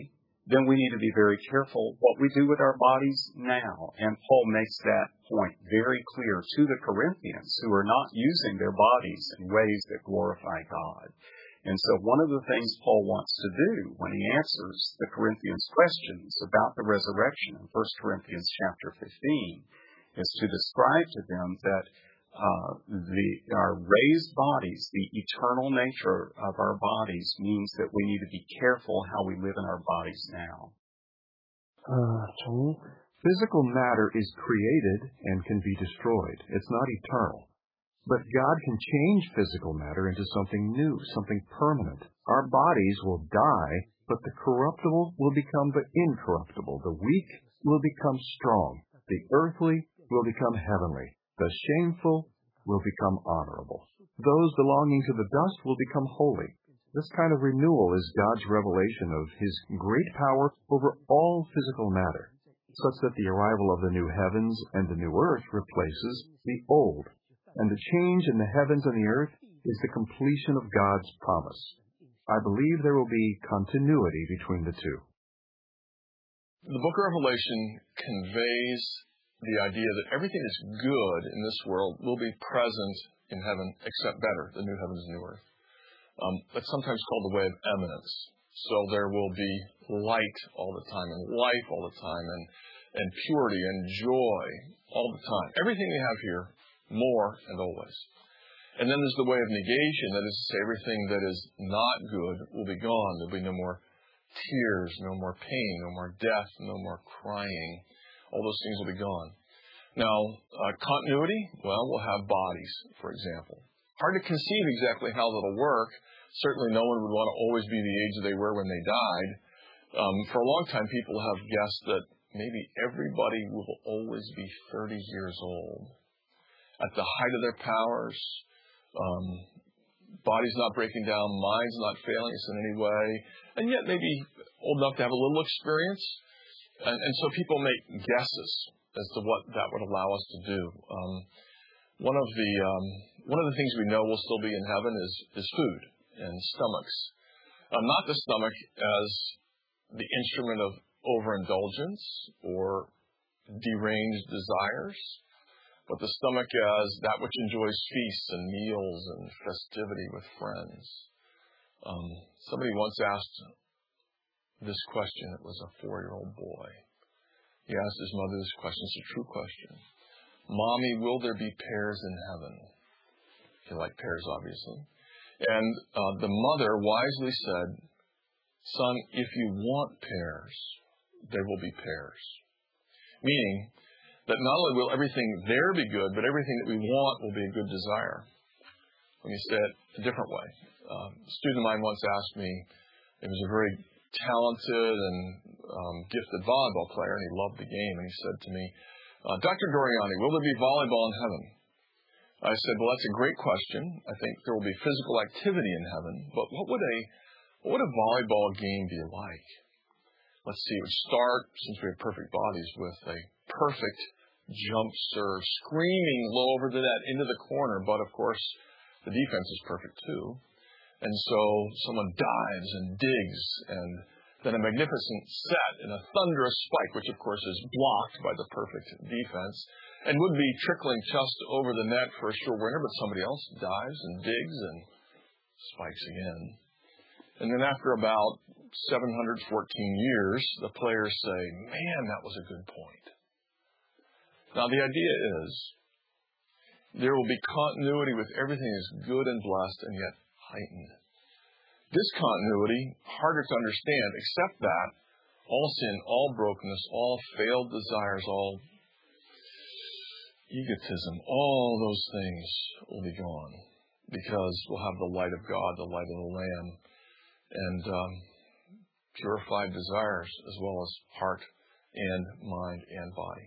then we need to be very careful what we do with our bodies now. And Paul makes that point very clear to the Corinthians who are not using their bodies in ways that glorify God. And so one of the things Paul wants to do when he answers the Corinthians' questions about the resurrection in 1 Corinthians chapter 15 is to describe to them that our raised bodies, the eternal nature of our bodies, means that we need to be careful how we live in our bodies now. Physical matter is created and can be destroyed. It's not eternal. But God can change physical matter into something new, something permanent. Our bodies will die, but the corruptible will become the incorruptible. The weak will become strong. The earthly will become heavenly. The shameful will become honorable. Those belonging to the dust will become holy. This kind of renewal is God's revelation of His great power over all physical matter, such that the arrival of the new heavens and the new earth replaces the old, and the change in the heavens and the earth is the completion of God's promise. I believe there will be continuity between the two. The book of Revelation conveys the idea that everything that's good in this world will be present in heaven, except better, the new heavens and new earth. That's sometimes called the way of eminence. So there will be light all the time, and life all the time, and purity and joy all the time. Everything we have here, more and always. And then there's the way of negation, that is to say, everything that is not good will be gone. There'll be no more tears, no more pain, no more death, no more crying. All those things will be gone. Now, continuity, well, we'll have bodies, for example. Hard to conceive exactly how that'll work. Certainly no one would want to always be the age they were when they died. For a long time, people have guessed that maybe everybody will always be 30 years old. At the height of their powers, bodies not breaking down, minds not failing us in any way, and yet maybe old enough to have a little experience. And so people make guesses as to what that would allow us to do. One of the things we know will still be in heaven is food and stomachs. Not the stomach as the instrument of overindulgence or deranged desires, but the stomach as that which enjoys feasts and meals and festivity with friends. Somebody once asked this question. It was a 4-year-old boy. He asked his mother this question. It's a true question. Mommy, will there be pears in heaven? You like pears, obviously. And the mother wisely said, son, if you want pears, there will be pears. Meaning that not only will everything there be good, but everything that we want will be a good desire. Let me say it a different way. A student of mine once asked me, he was a very talented and gifted volleyball player, and he loved the game, and he said to me, Dr. Doriani, will there be volleyball in heaven? I said, well, that's a great question. I think there will be physical activity in heaven, but what would a volleyball game be like? Let's see, it would start, since we have perfect bodies, with a perfect jump serve, screaming low over the net into the corner, but of course, the defense is perfect too. And so someone dives and digs, and then a magnificent set and a thunderous spike, which of course is blocked by the perfect defense, and would be trickling just over the net for a sure winner, but somebody else dives and digs and spikes again. And then after about 714 years, the players say, man, that was a good point. Now the idea is, there will be continuity with everything that's good and blessed and yet heightened. Discontinuity, harder to understand, except that all sin, all brokenness, all failed desires, all egotism, all those things will be gone because we'll have the light of God, the light of the Lamb, and purified desires as well as heart and mind and body.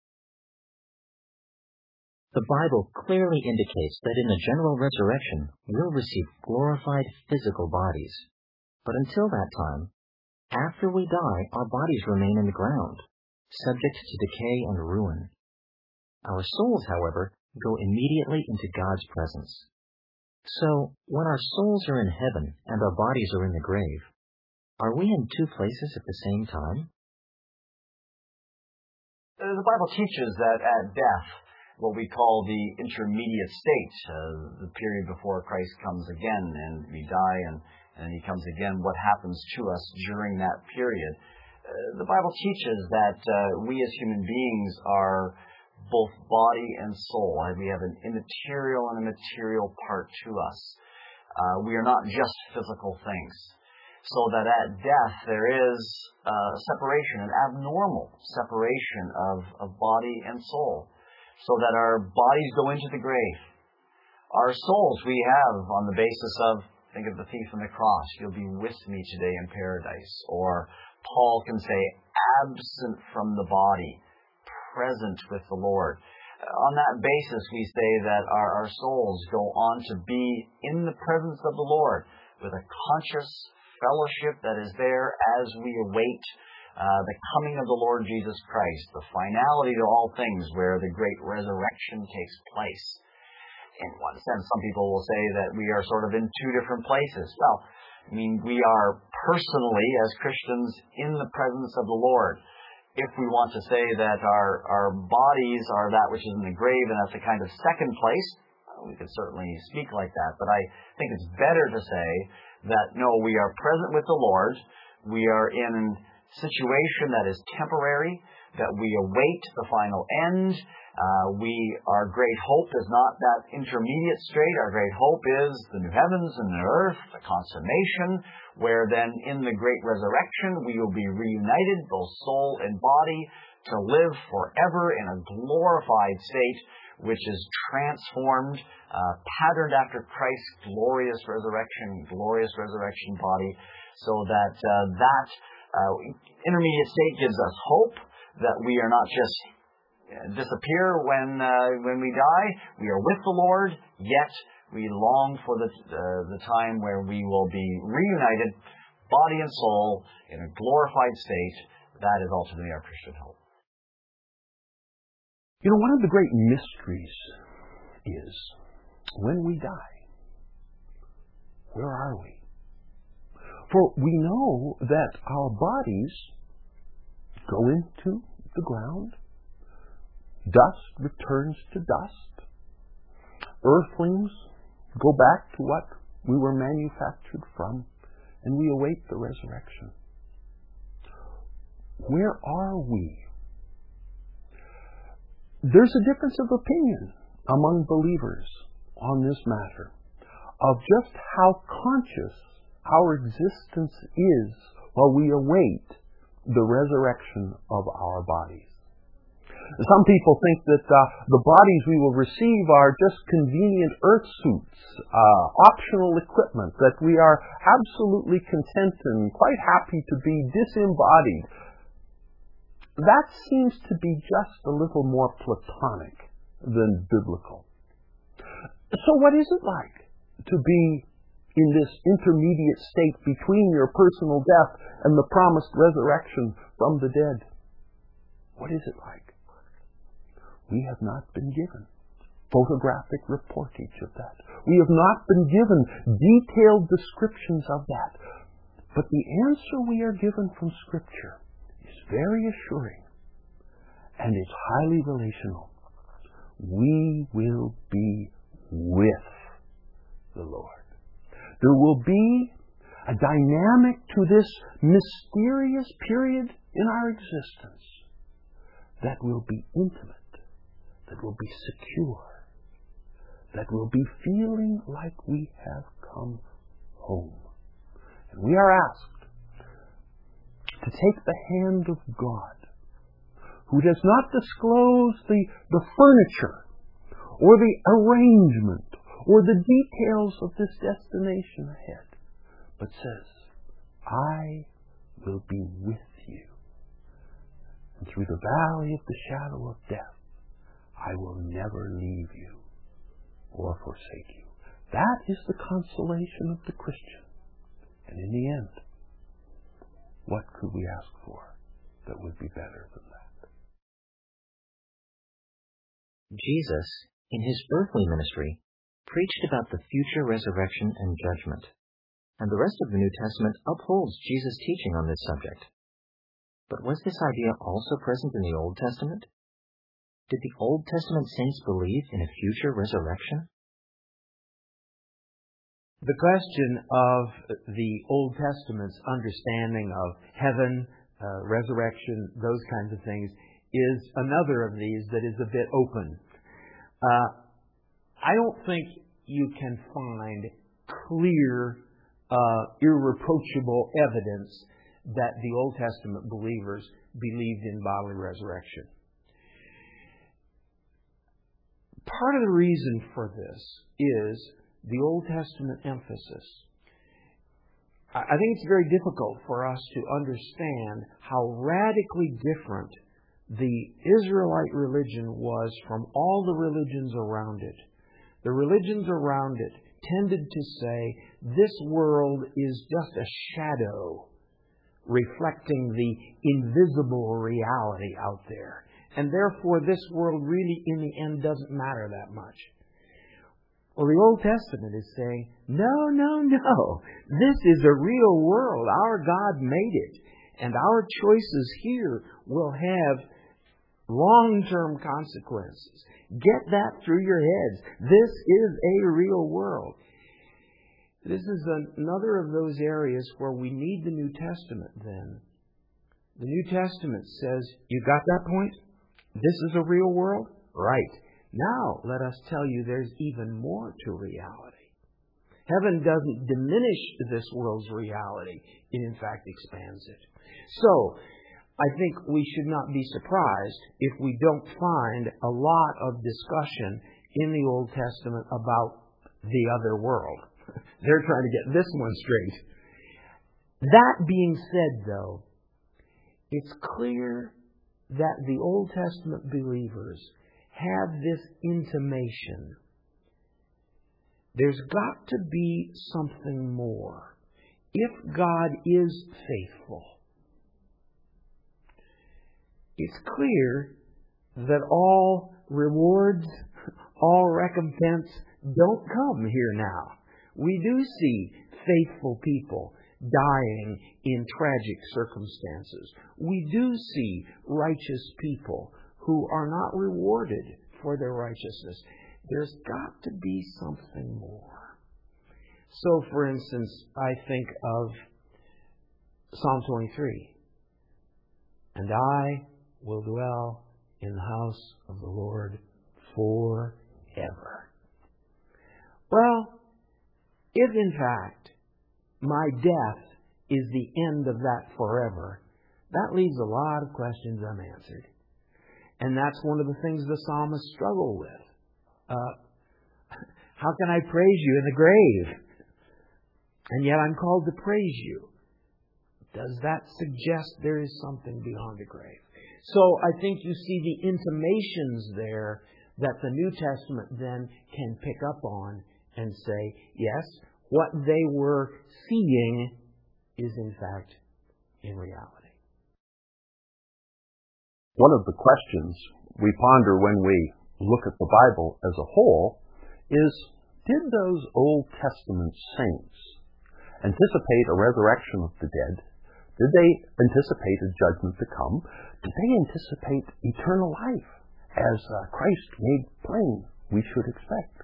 The Bible clearly indicates that in the general resurrection, we'll receive glorified physical bodies. But until that time, after we die, our bodies remain in the ground, subject to decay and ruin. Our souls, however, go immediately into God's presence. So, when our souls are in heaven and our bodies are in the grave, Are we in two places at the same time? The Bible teaches that at death, what we call the intermediate state, the period before Christ comes again and we die and He comes again, what happens to us during that period. The Bible teaches that we as human beings are both body and soul. We have an immaterial and a material part to us. We are not just physical things. So that at death there is separation, an abnormal separation of body and soul. So that our bodies go into the grave. Our souls we have on the basis of, think of the thief on the cross, you'll be with me today in paradise. Or Paul can say, absent from the body, present with the Lord. On that basis we say that our souls go on to be in the presence of the Lord with a conscious fellowship that is there as we await the coming of the Lord Jesus Christ, the finality to all things where the great resurrection takes place. In one sense, some people will say that we are sort of in two different places. Well, I mean, we are personally, as Christians, in the presence of the Lord. If we want to say that our bodies are that which is in the grave and that's a kind of second place, we could certainly speak like that. But I think it's better to say that, no, we are present with the Lord. We are in situation that is temporary, that we await the final end. Our great hope is not that intermediate state. Our great hope is the new heavens and the earth, the consummation, where then in the great resurrection we will be reunited, both soul and body, to live forever in a glorified state, which is transformed, patterned after Christ's glorious resurrection body, so that intermediate state gives us hope that we are not just disappear when we die. We are with the Lord, yet we long for the time where we will be reunited, body and soul, in a glorified state. That is ultimately our Christian hope. You know, one of the great mysteries is when we die, where are we? For we know that our bodies go into the ground. Dust returns to dust. Earthlings go back to what we were manufactured from, and we await the resurrection. Where are we? There's a difference of opinion among believers on this matter of just how conscious our existence is while we await the resurrection of our bodies. Some people think that the bodies we will receive are just convenient earth suits, optional equipment, that we are absolutely content and quite happy to be disembodied. That seems to be just a little more platonic than biblical. So what is it like to be in this intermediate state between your personal death and the promised resurrection from the dead? What is it like? We have not been given photographic reportage of that. We have not been given detailed descriptions of that. But the answer we are given from Scripture is very assuring, and it's highly relational. We will be with the Lord. There will be a dynamic to this mysterious period in our existence that will be intimate, that will be secure, that will be feeling like we have come home. And we are asked to take the hand of God, who does not disclose the furniture or the arrangement or the details of this destination ahead, but says, I will be with you. And through the valley of the shadow of death, I will never leave you or forsake you. That is the consolation of the Christian. And in the end, what could we ask for that would be better than that? Jesus, in his earthly ministry, preached about the future resurrection and judgment. and the rest of the New Testament upholds Jesus' teaching on this subject. But was this idea also present in the Old Testament? Did the Old Testament saints believe in a future resurrection? The question of the Old Testament's understanding of heaven, resurrection, those kinds of things, is another of these that is a bit open. I don't think you can find clear, irreproachable evidence that the Old Testament believers believed in bodily resurrection. Part of the reason for this is the Old Testament emphasis. I think it's very difficult for us to understand how radically different the Israelite religion was from all the religions around it. The religions around it tended to say this world is just a shadow reflecting the invisible reality out there. And therefore this world really in the end doesn't matter that much. Well, the Old Testament is saying, no. This is a real world. Our God made it. And our choices here will have long-term consequences. Get that through your heads. This is a real world. This is another of those areas where we need the New Testament then. The New Testament says, you got that point? This is a real world? Right. Now, let us tell you there's even more to reality. Heaven doesn't diminish this world's reality. It, in fact, expands it. So, I think we should not be surprised if we don't find a lot of discussion in the Old Testament about the other world. They're trying to get this one straight. That being said, though, it's clear that the Old Testament believers have this intimation. There's got to be something more. If God is faithful, it's clear that all rewards, all recompense don't come here now. We do see faithful people dying in tragic circumstances. We do see righteous people who are not rewarded for their righteousness. There's got to be something more. So, for instance, I think of Psalm 23. And I will dwell in the house of the Lord forever. Well, if in fact my death is the end of that forever, that leaves a lot of questions unanswered. And that's one of the things the psalmists struggle with. How can I praise you in the grave? And yet I'm called to praise you. Does that suggest there is something beyond the grave? So I think you see the intimations there that the New Testament then can pick up on and say, yes, what they were seeing is in fact in reality. One of the questions we ponder when we look at the Bible as a whole is, did those Old Testament saints anticipate a resurrection of the dead? Did they anticipate a judgment to come? Did they anticipate eternal life, as Christ made plain we should expect?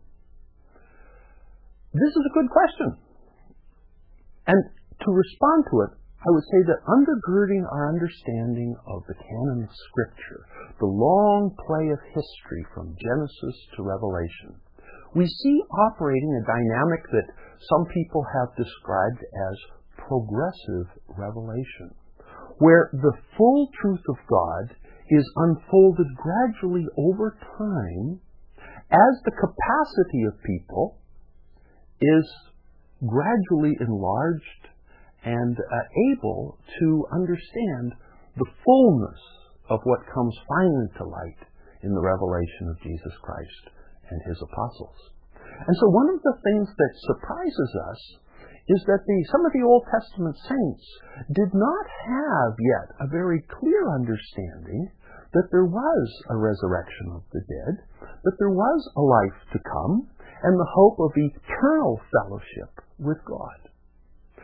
This is a good question. And to respond to it, I would say that undergirding our understanding of the canon of Scripture, the long play of history from Genesis to Revelation, we see operating a dynamic that some people have described as progressive revelation, where the full truth of God is unfolded gradually over time as the capacity of people is gradually enlarged and able to understand the fullness of what comes finally to light in the revelation of Jesus Christ and His apostles. And so one of the things that surprises us is that some of the Old Testament saints did not have yet a very clear understanding that there was a resurrection of the dead, that there was a life to come, and the hope of eternal fellowship with God.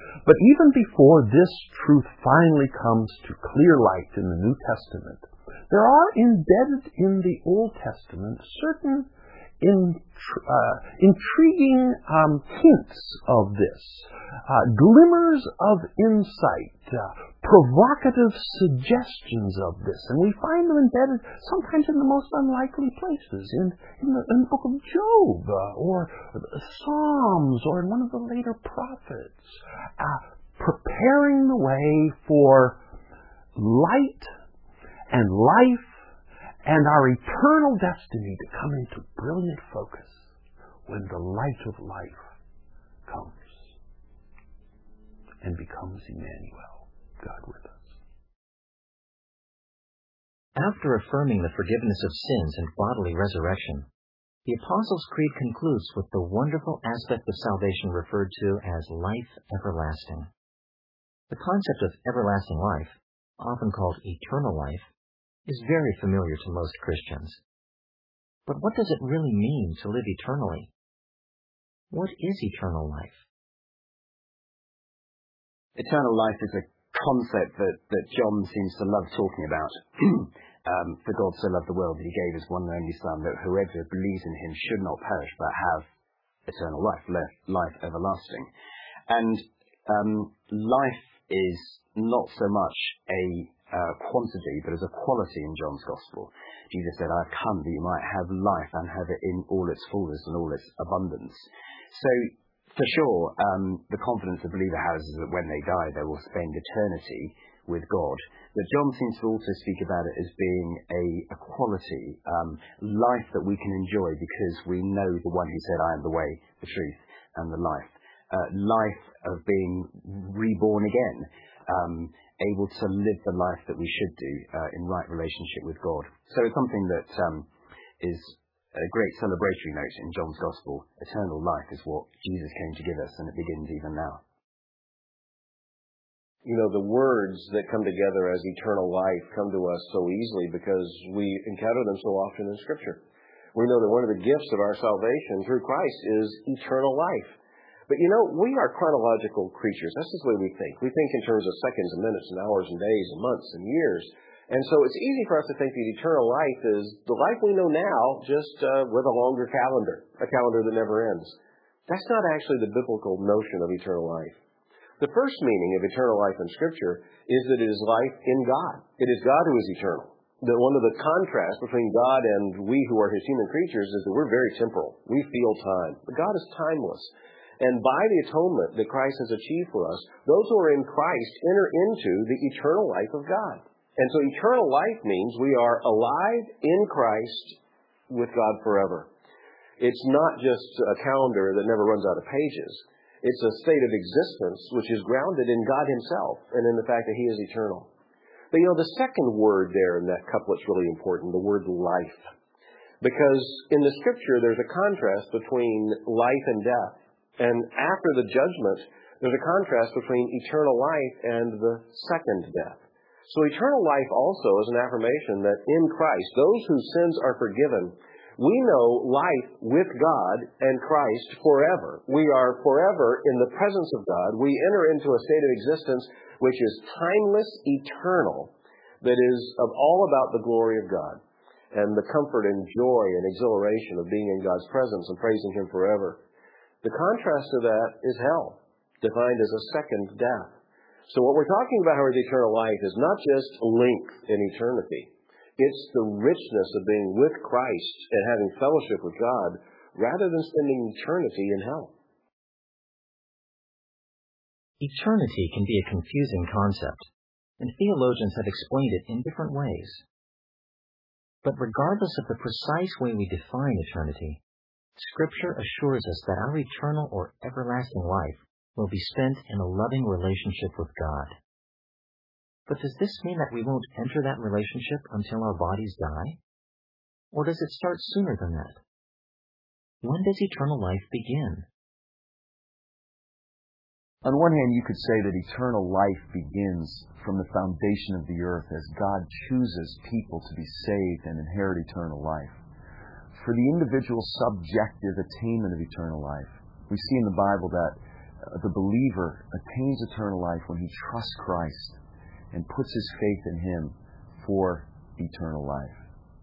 But even before this truth finally comes to clear light in the New Testament, there are embedded in the Old Testament certain intriguing hints of this, glimmers of insight, provocative suggestions of this, and we find them embedded sometimes in the most unlikely places, in the book of Job, or the Psalms, or in one of the later prophets, preparing the way for light and life and our eternal destiny to come into brilliant focus when the light of life comes and becomes Emmanuel, God with us. After affirming the forgiveness of sins and bodily resurrection, the Apostles' Creed concludes with the wonderful aspect of salvation referred to as life everlasting. The concept of everlasting life, often called eternal life, is very familiar to most Christians. But what does it really mean to live eternally? What is eternal life? Eternal life is a concept that John seems to love talking about. For God so loved the world that he gave his one and only Son, that whoever believes in him should not perish but have eternal life, life everlasting. And life is not so much a quantity, but as a quality in John's Gospel. Jesus said, "I've come that you might have life and have it in all its fullness and all its abundance." So, for sure, the confidence a believer has is that when they die, they will spend eternity with God. But John seems to also speak about it as being a quality, life that we can enjoy because we know the one who said, "I am the way, the truth, and the life." Life of being reborn again, able to live the life that we should do in right relationship with God. So it's something that is a great celebratory note in John's Gospel. Eternal life is what Jesus came to give us, and it begins even now. You know, the words that come together as eternal life come to us so easily because we encounter them so often in Scripture. We know that one of the gifts of our salvation through Christ is eternal life. But you know, we are chronological creatures. That's just the way we think. We think in terms of seconds and minutes and hours and days and months and years. And so it's easy for us to think that eternal life is the life we know now, just with a longer calendar, a calendar that never ends. That's not actually the biblical notion of eternal life. The first meaning of eternal life in Scripture is that it is life in God. It is God who is eternal. That one of the contrasts between God and we who are his human creatures is that we're very temporal. We feel time. But God is timeless. And by the atonement that Christ has achieved for us, those who are in Christ enter into the eternal life of God. And so eternal life means we are alive in Christ with God forever. It's not just a calendar that never runs out of pages. It's a state of existence which is grounded in God himself and in the fact that he is eternal. But you know, the second word there in that couplet's really important, the word life. Because in the Scripture there's a contrast between life and death. And after the judgment, there's a contrast between eternal life and the second death. So eternal life also is an affirmation that in Christ, those whose sins are forgiven, we know life with God and Christ forever. We are forever in the presence of God. We enter into a state of existence which is timeless, eternal, that is all about the glory of God and the comfort and joy and exhilaration of being in God's presence and praising him forever. The contrast to that is hell, defined as a second death. So what we're talking about here with eternal life is not just length in eternity. It's the richness of being with Christ and having fellowship with God rather than spending eternity in hell. Eternity can be a confusing concept, and theologians have explained it in different ways. But regardless of the precise way we define eternity, Scripture assures us that our eternal or everlasting life will be spent in a loving relationship with God. But does this mean that we won't enter that relationship until our bodies die? Or does it start sooner than that? When does eternal life begin? On one hand, you could say that eternal life begins from the foundation of the earth as God chooses people to be saved and inherit eternal life. For the individual subjective attainment of eternal life, we see in the Bible that the believer attains eternal life when he trusts Christ and puts his faith in Him for eternal life.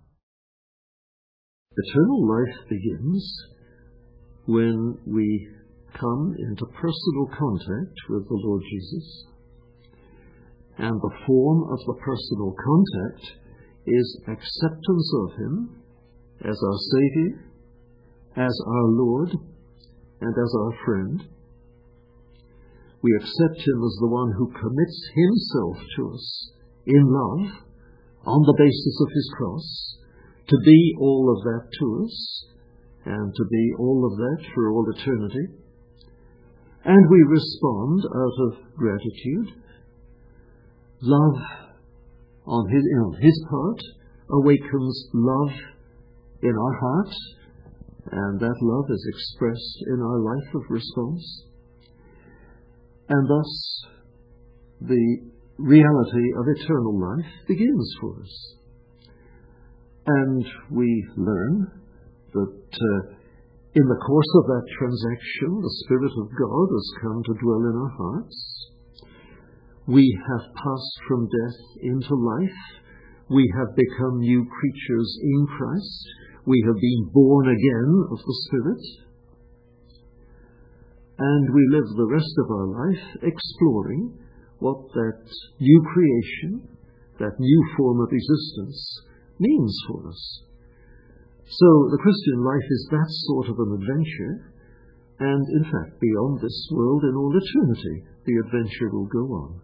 Eternal life begins when we come into personal contact with the Lord Jesus. And the form of the personal contact is acceptance of Him as our Savior, as our Lord, and as our friend. We accept Him as the one who commits Himself to us in love on the basis of His cross, to be all of that to us, and to be all of that for all eternity. And we respond out of gratitude. Love on His part awakens love in our hearts, and that love is expressed in our life of response. And thus, the reality of eternal life begins for us. And we learn that in the course of that transaction, the Spirit of God has come to dwell in our hearts. We have passed from death into life. We have become new creatures in Christ. We have been born again of the Spirit. And we live the rest of our life exploring what that new creation, that new form of existence, means for us. So the Christian life is that sort of an adventure, and in fact, beyond this world, in all eternity, the adventure will go on.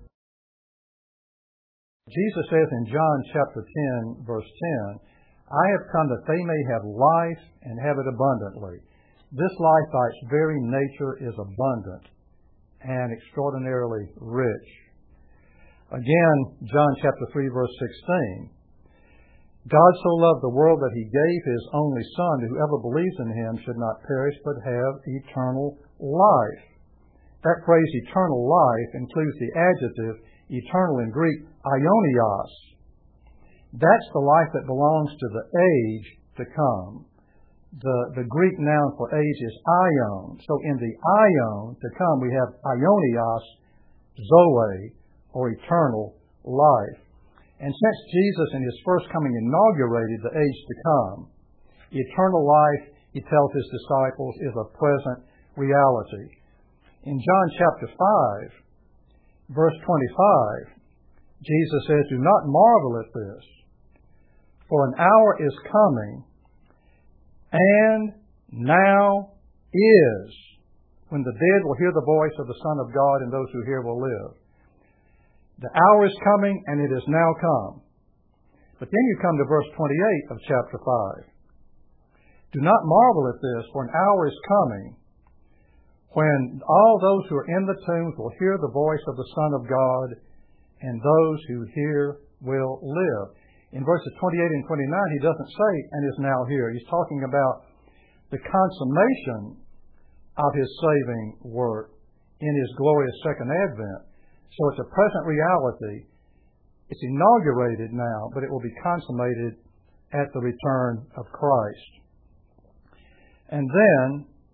Jesus says in John chapter 10, verse 10, I have come that they may have life and have it abundantly. This life by its very nature is abundant and extraordinarily rich. Again, John chapter 3, verse 16. God so loved the world that He gave His only Son, that whoever believes in Him should not perish but have eternal life. That phrase, eternal life, includes the adjective eternal in Greek, aionios. That's the life that belongs to the age to come. The Greek noun for age is aion. So in the aion to come, we have aionios, zoe, or eternal life. And since Jesus in His first coming inaugurated the age to come, eternal life, He tells His disciples, is a present reality. In John chapter 5, verse 25, Jesus says, do not marvel at this, for an hour is coming, and now is, when the dead will hear the voice of the Son of God, and those who hear will live. The hour is coming, and it is now come. But then you come to verse 28 of chapter 5. Do not marvel at this, for an hour is coming, when all those who are in the tombs will hear the voice of the Son of God, and those who hear will live. In verses 28 and 29, He doesn't say, and is now here. He's talking about the consummation of His saving work in His glorious second advent. So it's a present reality. It's inaugurated now, but it will be consummated at the return of Christ. And then,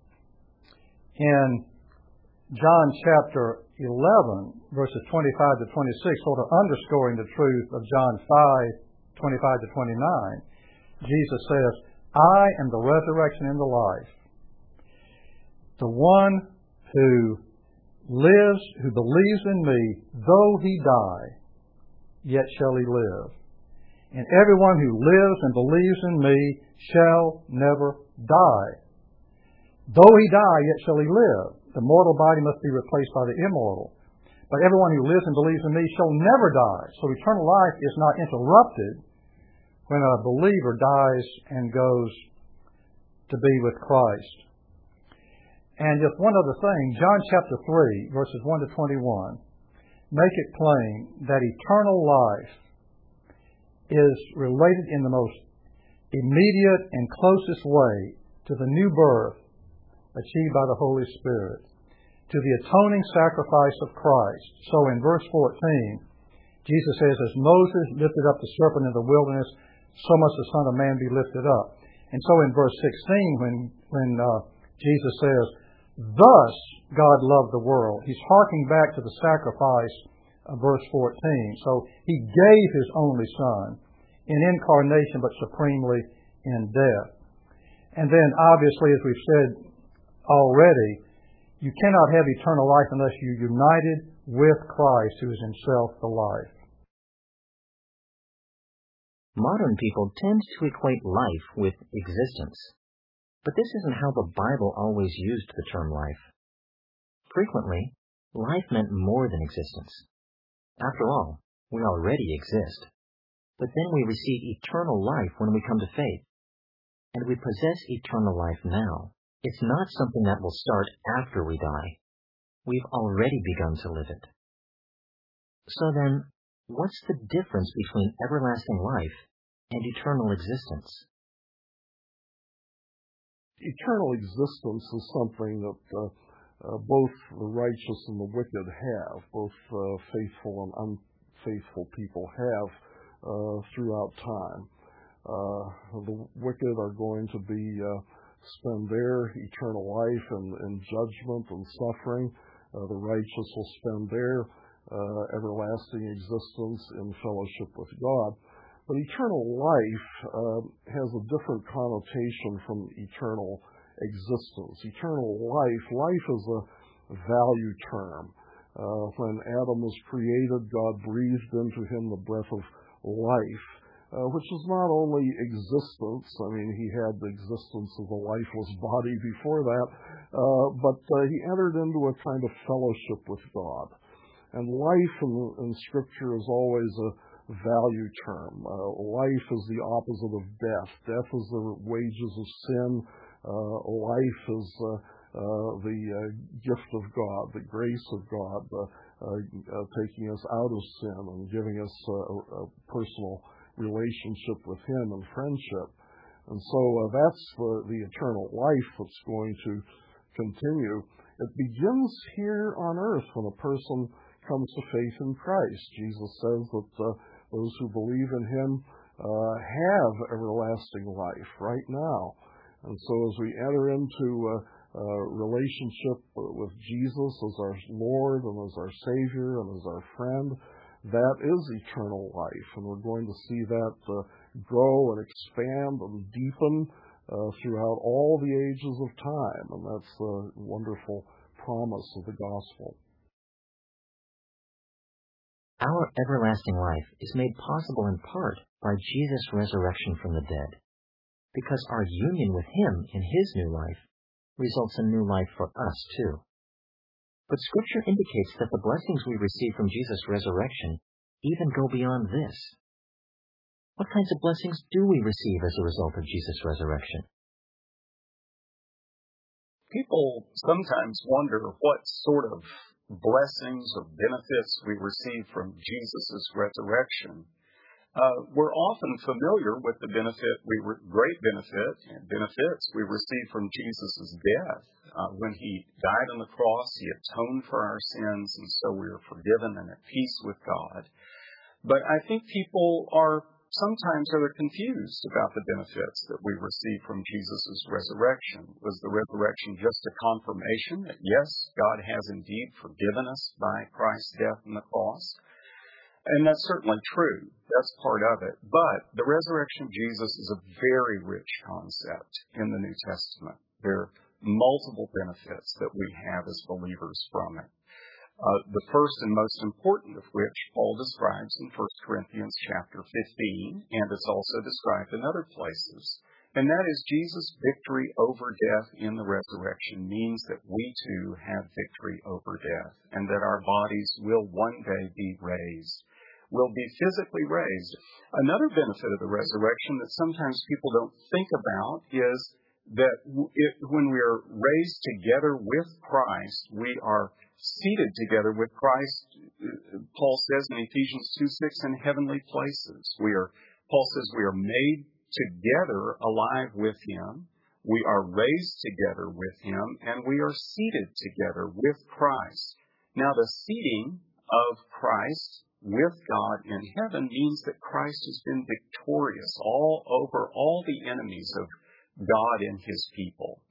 in John chapter 11, verses 25 to 26, sort of underscoring the truth of John 5, 25 to 29, Jesus says, I am the resurrection and the life. The one who lives, who believes in me, though he die, yet shall he live. And everyone who lives and believes in me shall never die. Though he die, yet shall he live. The mortal body must be replaced by the immortal. But everyone who lives and believes in me shall never die. So eternal life is not interrupted when a believer dies and goes to be with Christ. And just one other thing, John chapter 3, verses 1 to 21, make it plain that eternal life is related in the most immediate and closest way to the new birth achieved by the Holy Spirit, to the atoning sacrifice of Christ. So in verse 14, Jesus says, as Moses lifted up the serpent in the wilderness, so must the Son of Man be lifted up. And so in verse 16, when Jesus says, thus God loved the world. He's harking back to the sacrifice of verse 14. So He gave His only Son in incarnation, but supremely in death. And then, obviously, as we've said already, you cannot have eternal life unless you're united with Christ, who is Himself the life. Modern people tend to equate life with existence. But this isn't how the Bible always used the term life. Frequently, life meant more than existence. After all, we already exist. But then we receive eternal life when we come to faith. And we possess eternal life now. It's not something that will start after we die. We've already begun to live it. So then, what's the difference between everlasting life and eternal existence? Eternal existence is something that both the righteous and the wicked have, both faithful and unfaithful people have throughout time. The wicked are going to spend their eternal life in judgment and suffering. The righteous will spend their everlasting existence in fellowship with God. But eternal life has a different connotation from eternal existence. Eternal life is a value term. When Adam was created, God breathed into him the breath of life, which is not only existence. I mean, he had the existence of a lifeless body before that, but he entered into a kind of fellowship with God. And life in Scripture is always a value term. Life is the opposite of death. Death is the wages of sin. Life is the gift of God, the grace of God, taking us out of sin and giving us a personal relationship with Him and friendship. And so that's the eternal life that's going to continue. It begins here on earth when a person comes to faith in Christ. Jesus says that those who believe in Him have everlasting life right now. And so as we enter into a relationship with Jesus as our Lord and as our Savior and as our friend, that is eternal life. And we're going to see that grow and expand and deepen throughout all the ages of time. And that's the wonderful promise of the gospel. Our everlasting life is made possible in part by Jesus' resurrection from the dead, because our union with Him in His new life results in new life for us too. But Scripture indicates that the blessings we receive from Jesus' resurrection even go beyond this. What kinds of blessings do we receive as a result of Jesus' resurrection? People sometimes wonder what sort of blessings or benefits we receive from Jesus' resurrection. We're often familiar with the great benefits we receive from Jesus' death. When He died on the cross, He atoned for our sins, and so we are forgiven and at peace with God. But I think people are sometimes confused about the benefits that we receive from Jesus' resurrection. Was the resurrection just a confirmation that, yes, God has indeed forgiven us by Christ's death on the cross? And that's certainly true. That's part of it. But the resurrection of Jesus is a very rich concept in the New Testament. There are multiple benefits that we have as believers from it. The first and most important of which Paul describes in 1 Corinthians chapter 15, and it's also described in other places. And that is Jesus' victory over death in the resurrection means that we too have victory over death, and that our bodies will one day be raised, will be physically raised. Another benefit of the resurrection that sometimes people don't think about is that when we are raised together with Christ, we are seated together with Christ. Paul says in Ephesians 2:6, in heavenly places. Paul says we are made together alive with Him. We are raised together with Him, and we are seated together with Christ. Now, the seating of Christ with God in heaven means that Christ has been victorious all over all the enemies of God and His people.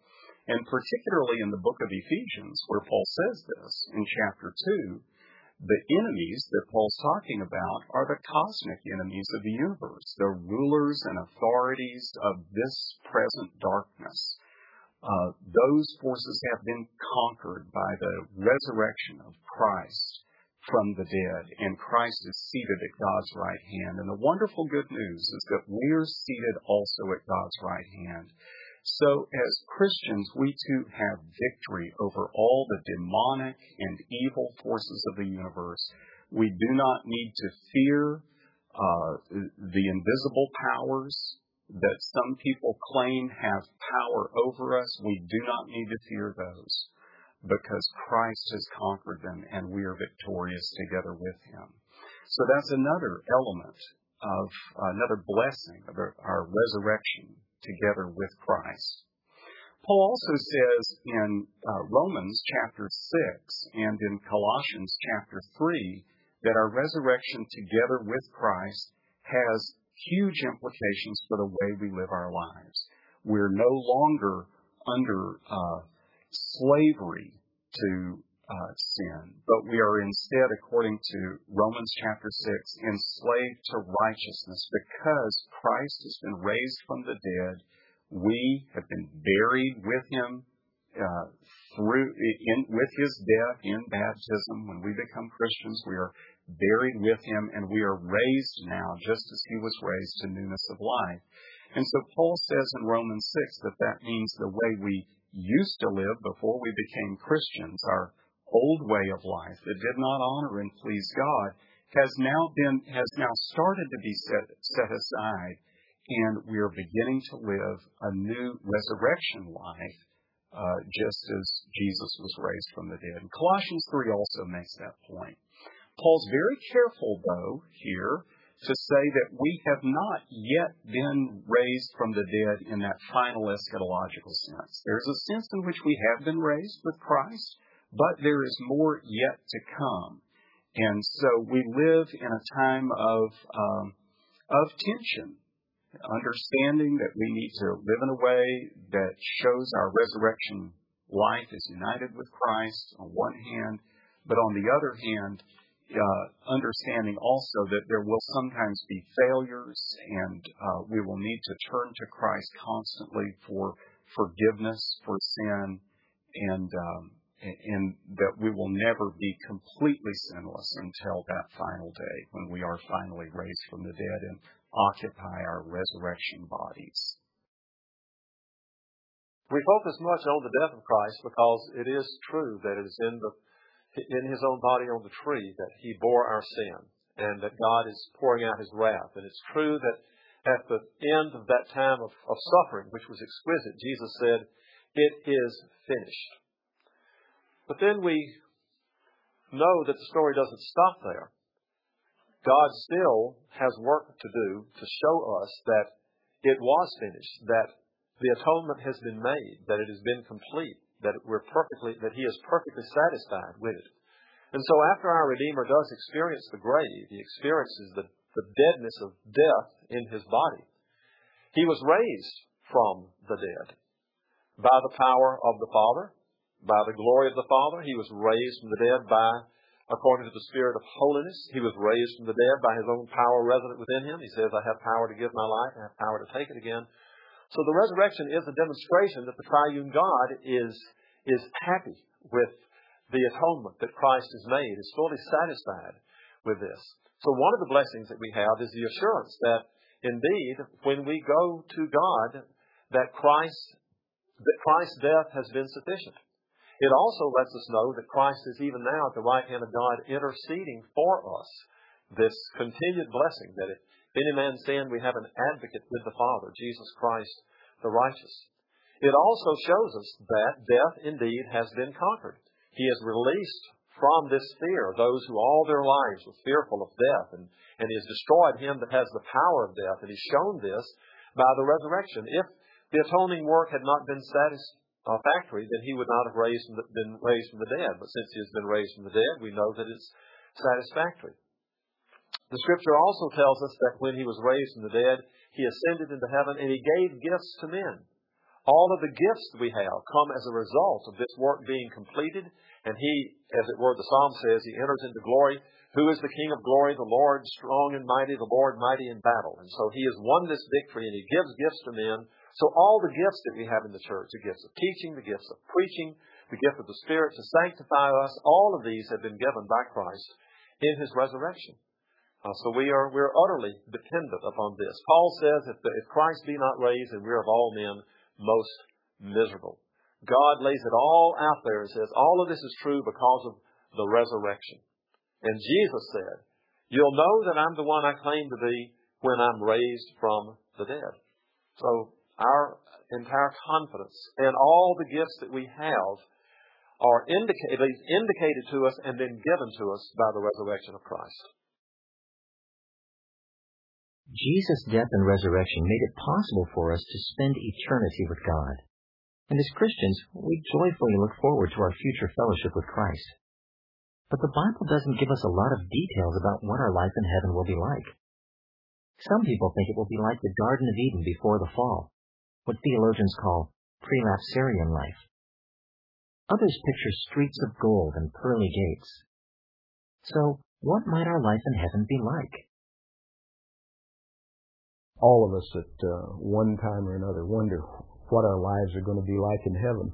And particularly in the book of Ephesians, where Paul says this in chapter 2, the enemies that Paul's talking about are the cosmic enemies of the universe, the rulers and authorities of this present darkness. Those forces have been conquered by the resurrection of Christ from the dead, and Christ is seated at God's right hand. And the wonderful good news is that we're seated also at God's right hand. So as Christians, we too have victory over all the demonic and evil forces of the universe. We do not need to fear the invisible powers that some people claim have power over us. We do not need to fear those, because Christ has conquered them and we are victorious together with Him. So that's another element of another blessing of our resurrection together with Christ. Paul also says in Romans chapter 6 and in Colossians chapter 3 that our resurrection together with Christ has huge implications for the way we live our lives. We're no longer under slavery to sin, but we are instead, according to Romans chapter 6, enslaved to righteousness. Because Christ has been raised from the dead, we have been buried with Him with His death in baptism. When we become Christians, we are buried with Him, and we are raised now just as He was raised to newness of life. And so Paul says in Romans 6 that means the way we used to live before we became Christians, our old way of life that did not honor and please God, has now started to be set aside, and we are beginning to live a new resurrection life, just as Jesus was raised from the dead. And Colossians 3 also makes that point. Paul's very careful, though, here to say that we have not yet been raised from the dead in that final eschatological sense. There's a sense in which we have been raised with Christ, but there is more yet to come. And so we live in a time of tension, understanding that we need to live in a way that shows our resurrection life is united with Christ on one hand, but on the other hand, understanding also that there will sometimes be failures, and we will need to turn to Christ constantly for forgiveness for sin, and that we will never be completely sinless until that final day when we are finally raised from the dead and occupy our resurrection bodies. We focus much on the death of Christ because it is true that it is in His own body on the tree that He bore our sin, and that God is pouring out His wrath. And it's true that at the end of that time of suffering, which was exquisite, Jesus said, "It is finished." But then we know that the story doesn't stop there. God still has work to do to show us that it was finished, that the atonement has been made, that it has been complete, that He is perfectly satisfied with it. And so after our Redeemer does experience the grave, He experiences the deadness of death in His body. He was raised from the dead by the power of the Father, by the glory of the Father. He was raised from the dead according to the Spirit of holiness. He was raised from the dead by His own power resident within Him. He says, "I have power to give my life, I have power to take it again." So the resurrection is a demonstration that the triune God is happy with the atonement that Christ has made, is fully satisfied with this. So one of the blessings that we have is the assurance that indeed, when we go to God, that Christ's death has been sufficient. It also lets us know that Christ is even now at the right hand of God interceding for us. This continued blessing that if any man sin, we have an advocate with the Father, Jesus Christ the righteous. It also shows us that death indeed has been conquered. He has released from this fear those who all their lives were fearful of death, and He has destroyed him that has the power of death. And He's shown this by the resurrection. If the atoning work had not been satisfactory, then He would not have been raised from the dead. But since He has been raised from the dead, we know that it's satisfactory. The Scripture also tells us that when He was raised from the dead, He ascended into heaven and He gave gifts to men. All of the gifts that we have come as a result of this work being completed. And He, as it were, the Psalm says, He enters into glory. Who is the King of glory? The Lord strong and mighty, the Lord mighty in battle. And so He has won this victory, and He gives gifts to men. So all the gifts that we have in the church, the gifts of teaching, the gifts of preaching, the gift of the Spirit to sanctify us, all of these have been given by Christ in His resurrection. So we're utterly dependent upon this. Paul says, if Christ be not raised, then we're of all men most miserable. God lays it all out there and says, all of this is true because of the resurrection. And Jesus said, you'll know that I'm the one I claim to be when I'm raised from the dead. So our entire confidence and all the gifts that we have are indicated to us and then given to us by the resurrection of Christ. Jesus' death and resurrection made it possible for us to spend eternity with God. And as Christians, we joyfully look forward to our future fellowship with Christ. But the Bible doesn't give us a lot of details about what our life in heaven will be like. Some people think it will be like the Garden of Eden before the fall, what theologians call prelapsarian life. Others picture streets of gold and pearly gates. So, what might our life in heaven be like? All of us at one time or another wonder what our lives are going to be like in heaven.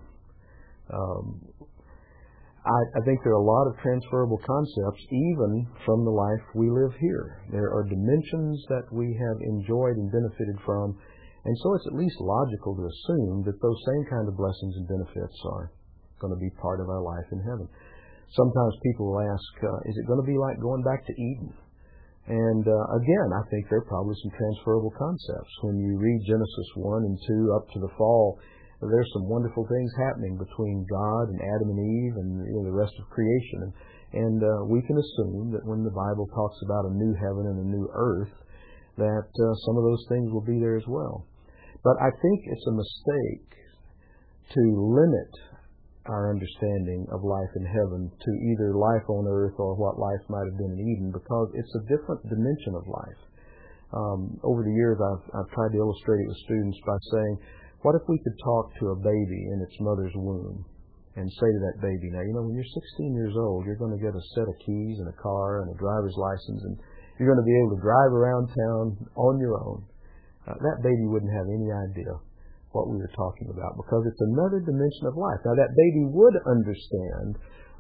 I think there are a lot of transferable concepts even from the life we live here. There are dimensions that we have enjoyed and benefited from, and so it's at least logical to assume that those same kind of blessings and benefits are going to be part of our life in heaven. Sometimes people will ask, is it going to be like going back to Eden? And again, I think there are probably some transferable concepts. When you read Genesis 1 and 2 up to the fall, there's some wonderful things happening between God and Adam and Eve and the rest of creation. And we can assume that when the Bible talks about a new heaven and a new earth, that some of those things will be there as well. But I think it's a mistake to limit our understanding of life in heaven to either life on earth or what life might have been in Eden, because it's a different dimension of life. Over the years, I've tried to illustrate it with students by saying, what if we could talk to a baby in its mother's womb and say to that baby, now, when you're 16 years old, you're going to get a set of keys and a car and a driver's license, and you're going to be able to drive around town on your own. That baby wouldn't have any idea what we were talking about, because it's another dimension of life. Now, that baby would understand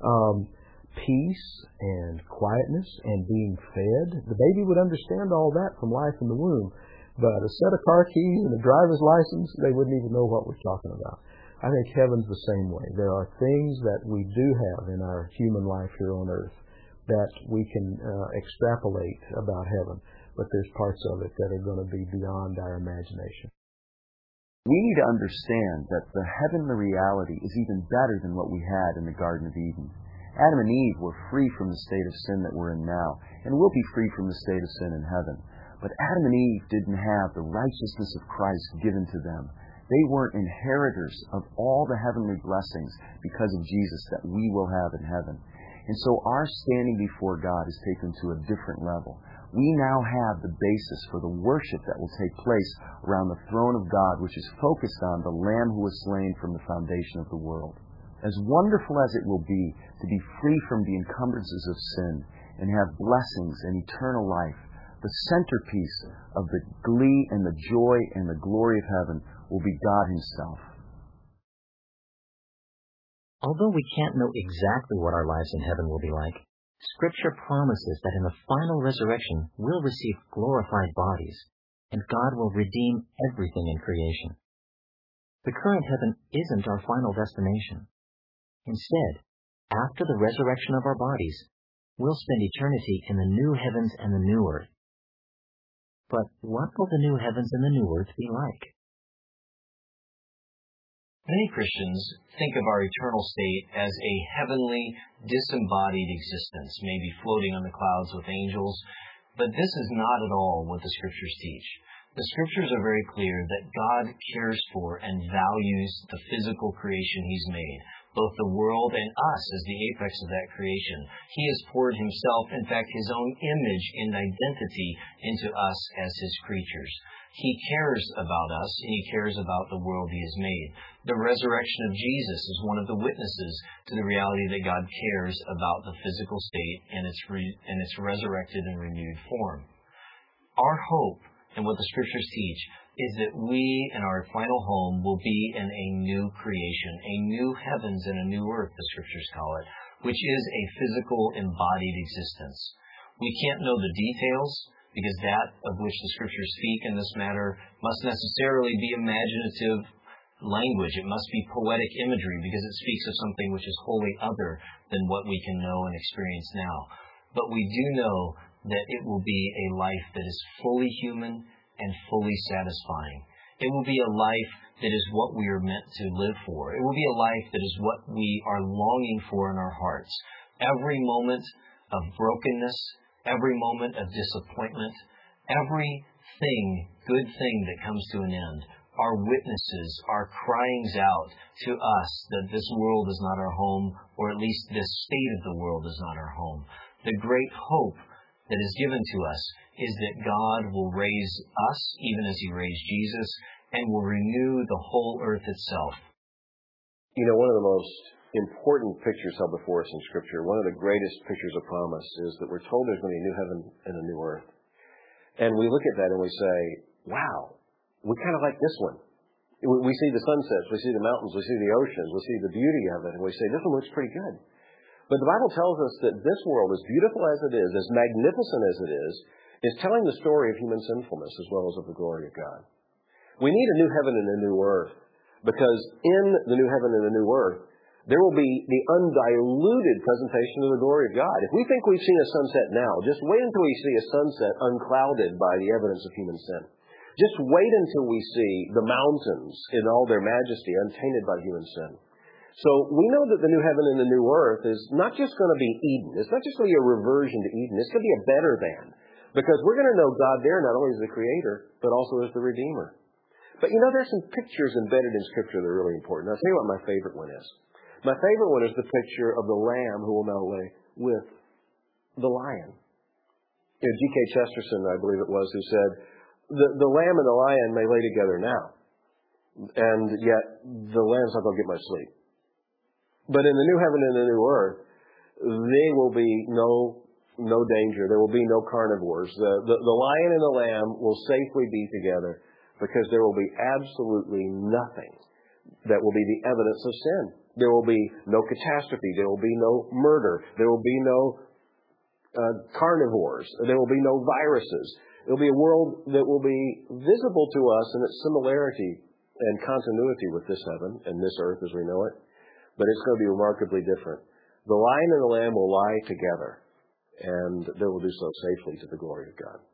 peace and quietness and being fed. The baby would understand all that from life in the womb. But a set of car keys and a driver's license, they wouldn't even know what we're talking about. I think heaven's the same way. There are things that we do have in our human life here on earth that we can extrapolate about heaven, but there's parts of it that are going to be beyond our imagination. We need to understand that the heavenly reality is even better than what we had in the Garden of Eden. Adam and Eve were free from the state of sin that we're in now, and will be free from the state of sin in heaven. But Adam and Eve didn't have the righteousness of Christ given to them. They weren't inheritors of all the heavenly blessings because of Jesus that we will have in heaven. And so our standing before God is taken to a different level. We now have the basis for the worship that will take place around the throne of God, which is focused on the Lamb who was slain from the foundation of the world. As wonderful as it will be to be free from the encumbrances of sin and have blessings and eternal life, the centerpiece of the glee and the joy and the glory of heaven will be God Himself. Although we can't know exactly what our lives in heaven will be like, Scripture promises that in the final resurrection we'll receive glorified bodies, and God will redeem everything in creation. The current heaven isn't our final destination. Instead, after the resurrection of our bodies, we'll spend eternity in the new heavens and the new earth. But what will the new heavens and the new earth be like? Many Christians think of our eternal state as a heavenly, disembodied existence, maybe floating on the clouds with angels, but this is not at all what the Scriptures teach. The Scriptures are very clear that God cares for and values the physical creation He's made, both the world and us as the apex of that creation. He has poured himself, in fact, his own image and identity into us as his creatures. He cares about us, and he cares about the world he has made. The resurrection of Jesus is one of the witnesses to the reality that God cares about the physical state in its resurrected and renewed form. Our hope, and what the Scriptures teach, is that we in our final home will be in a new creation, a new heavens and a new earth, the Scriptures call it, which is a physical embodied existence. We can't know the details, because that of which the Scriptures speak in this matter must necessarily be imaginative language. It must be poetic imagery, because it speaks of something which is wholly other than what we can know and experience now. But we do know that it will be a life that is fully human and fully satisfying. It will be a life that is what we are meant to live for. It will be a life that is what we are longing for in our hearts. Every moment of brokenness, every moment of disappointment, good thing that comes to an end, our witnesses, our cryings out to us that this world is not our home, or at least this state of the world is not our home. The great hope that is given to us is that God will raise us, even as he raised Jesus, and will renew the whole earth itself. You know, one of the most important pictures held before us in Scripture, one of the greatest pictures of promise, is that we're told there's going to be a new heaven and a new earth. And we look at that and we say, wow, we kind of like this one. We see the sunsets, we see the mountains, we see the oceans, we see the beauty of it, and we say, this one looks pretty good. But the Bible tells us that this world, as beautiful as it is, as magnificent as it is telling the story of human sinfulness as well as of the glory of God. We need a new heaven and a new earth, because in the new heaven and the new earth, there will be the undiluted presentation of the glory of God. If we think we've seen a sunset now, just wait until we see a sunset unclouded by the evidence of human sin. Just wait until we see the mountains in all their majesty untainted by human sin. So we know that the new heaven and the new earth is not just going to be Eden. It's not just going to be a reversion to Eden. It's going to be a better than. Because we're going to know God there not only as the Creator, but also as the Redeemer. But you know, there's some pictures embedded in Scripture that are really important. I'll tell you what my favorite one is. My favorite one is the picture of the lamb who will now lay with the lion. You know, G.K. Chesterton, I believe it was, who said, the lamb and the lion may lay together now, and yet the lamb's not going to get much sleep. But in the new heaven and the new earth, there will be no danger. There will be no carnivores. The lion and the lamb will safely be together, because there will be absolutely nothing that will be the evidence of sin. There will be no catastrophe. There will be no murder. There will be no carnivores. There will be no viruses. It will be a world that will be visible to us in its similarity and continuity with this heaven and this earth as we know it. But it's going to be remarkably different. The lion and the lamb will lie together, and they will do so safely to the glory of God.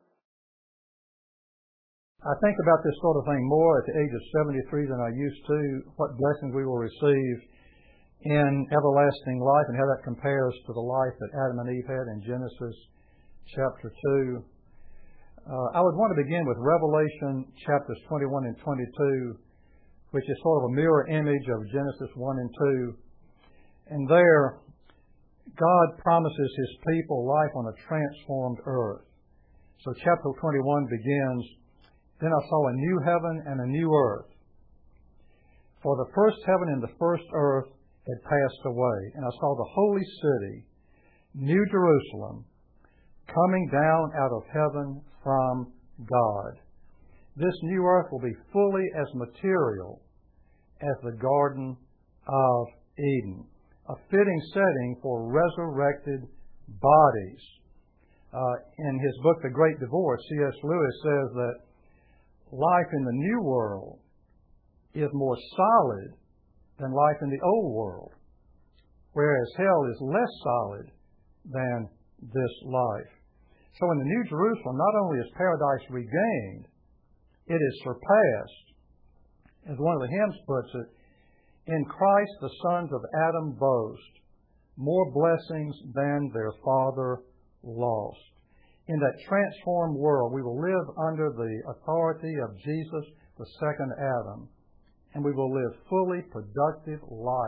I think about this sort of thing more at the age of 73 than I used to, what blessings we will receive in everlasting life and how that compares to the life that Adam and Eve had in Genesis chapter 2. I would want to begin with Revelation chapters 21 and 22, which is sort of a mirror image of Genesis 1 and 2. And there, God promises his people life on a transformed earth. So chapter 21 begins, "Then I saw a new heaven and a new earth. For the first heaven and the first earth had passed away, and I saw the holy city, New Jerusalem, coming down out of heaven from God. This new earth will be fully as material as the Garden of Eden, a fitting setting for resurrected bodies." In his book, The Great Divorce, C.S. Lewis says that life in the new world is more solid than life in the old world, whereas hell is less solid than this life. So in the New Jerusalem, not only is paradise regained, it is surpassed. As one of the hymns puts it, "In Christ the sons of Adam boast more blessings than their father lost." In that transformed world, we will live under the authority of Jesus, the second Adam, and we will live fully productive life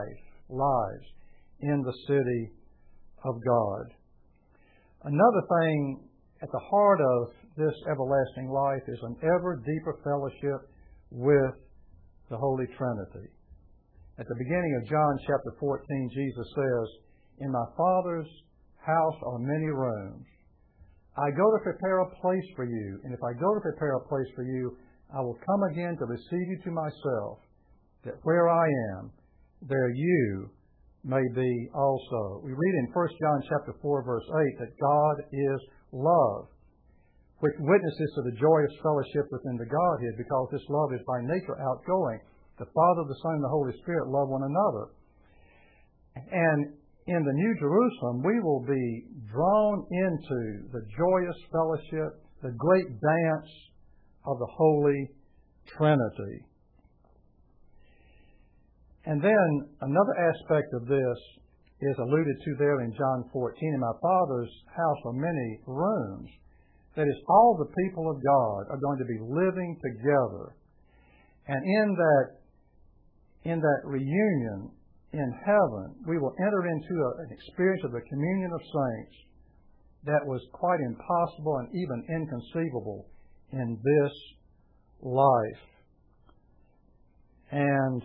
lives in the city of God. Another thing at the heart of this everlasting life is an ever deeper fellowship with the Holy Trinity. At the beginning of John chapter 14, Jesus says, "In my Father's house are many rooms. I go to prepare a place for you, and if I go to prepare a place for you, I will come again to receive you to myself, that where I am, there you may be also." We read in 1 John chapter 4, verse 8, that God is love, which witnesses to the joyous fellowship within the Godhead, because this love is by nature outgoing. The Father, the Son, and the Holy Spirit love one another. And in the New Jerusalem, we will be drawn into the joyous fellowship, the great dance of the Holy Trinity. And then another aspect of this is alluded to there in John 14. "In my Father's house are many rooms." That is, all the people of God are going to be living together. And in that reunion in heaven, we will enter into an experience of the communion of saints that was quite impossible and even inconceivable in this life. And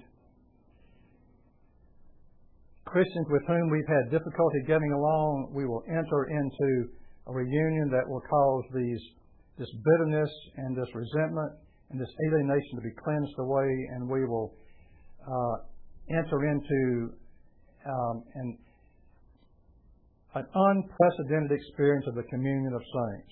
Christians with whom we've had difficulty getting along, we will enter into a reunion that will cause this bitterness and this resentment and this alienation to be cleansed away, and we will enter into an unprecedented experience of the communion of saints.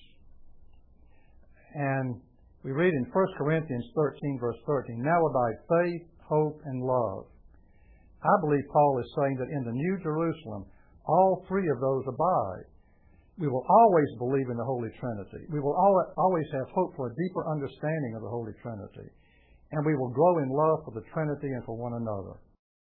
And we read in 1 Corinthians 13, verse 13, "Now abide faith, hope, and love." I believe Paul is saying that in the New Jerusalem, all three of those abide. We will always believe in the Holy Trinity. We will always have hope for a deeper understanding of the Holy Trinity. And we will grow in love for the Trinity and for one another.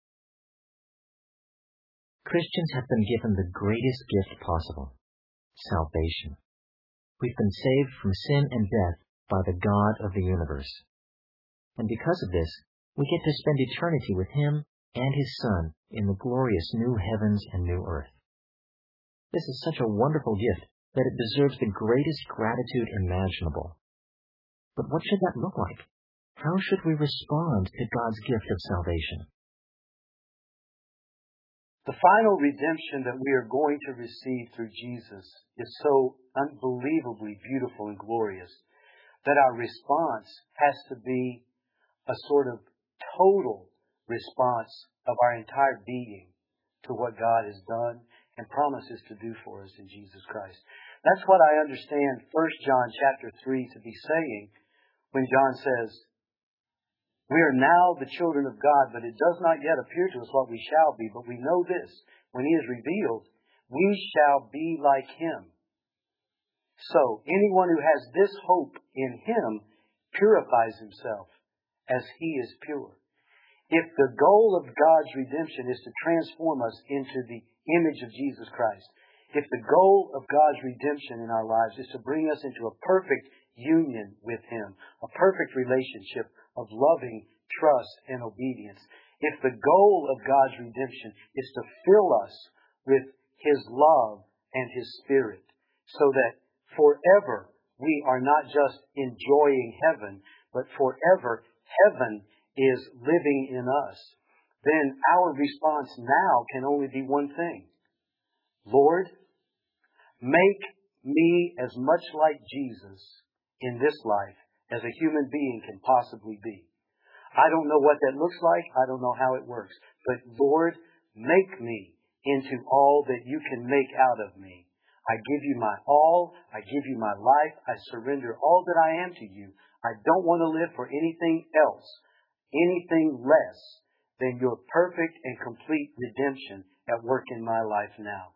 Christians have been given the greatest gift possible, salvation. We've been saved from sin and death by the God of the universe. And because of this, we get to spend eternity with Him and His Son in the glorious new heavens and new earth. This is such a wonderful gift that it deserves the greatest gratitude imaginable. But what should that look like? How should we respond to God's gift of salvation? The final redemption that we are going to receive through Jesus is so unbelievably beautiful and glorious that our response has to be a sort of total response of our entire being to what God has done and promises to do for us in Jesus Christ. That's what I understand 1 John chapter 3 to be saying when John says, "We are now the children of God, but it does not yet appear to us what we shall be. But we know this, when He is revealed, we shall be like Him." So, anyone who has this hope in Him purifies himself as He is pure. If the goal of God's redemption is to transform us into the image of Jesus Christ, if the goal of God's redemption in our lives is to bring us into a perfect union with Him, a perfect relationship of loving trust and obedience, if the goal of God's redemption is to fill us with His love and His Spirit, so that forever we are not just enjoying heaven, but forever heaven is living in us, then our response now can only be one thing. Lord, make me as much like Jesus in this life as a human being can possibly be. I don't know what that looks like. I don't know how it works. But Lord, make me into all that you can make out of me. I give you my all. I give you my life. I surrender all that I am to you. I don't want to live for anything else, anything less than your perfect and complete redemption at work in my life now.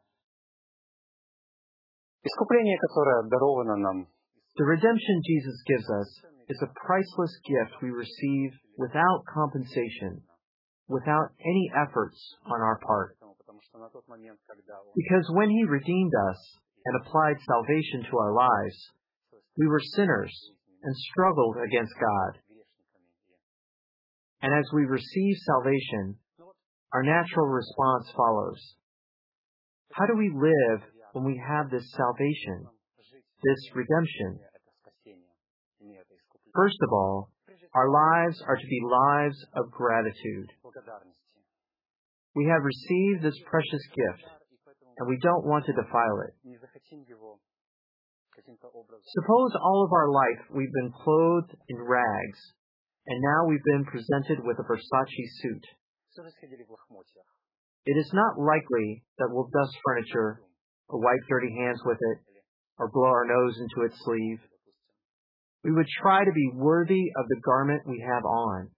The redemption Jesus gives us is a priceless gift we receive without compensation, without any efforts on our part. Because when He redeemed us and applied salvation to our lives, we were sinners and struggled against God. And as we receive salvation, our natural response follows. How do we live when we have this salvation, this redemption? First of all, our lives are to be lives of gratitude. We have received this precious gift, and we don't want to defile it. Suppose all of our life we've been clothed in rags, and now we've been presented with a Versace suit. It is not likely that we'll dust furniture, or wipe dirty hands with it, or blow our nose into its sleeve. We would try to be worthy of the garment we have on.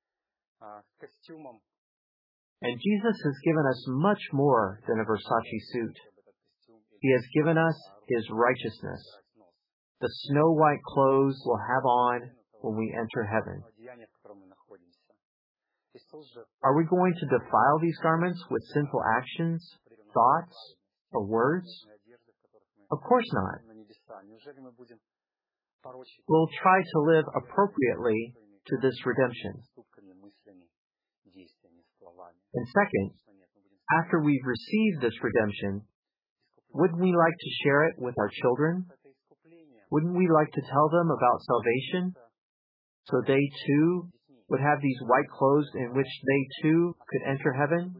And Jesus has given us much more than a Versace suit. He has given us His righteousness, the snow-white clothes we'll have on when we enter heaven. Are we going to defile these garments with sinful actions, thoughts, or words? Of course not. We'll try to live appropriately to this redemption. And second, after we've received this redemption, wouldn't we like to share it with our children? Wouldn't we like to tell them about salvation, so they too would have these white clothes in which they too could enter heaven?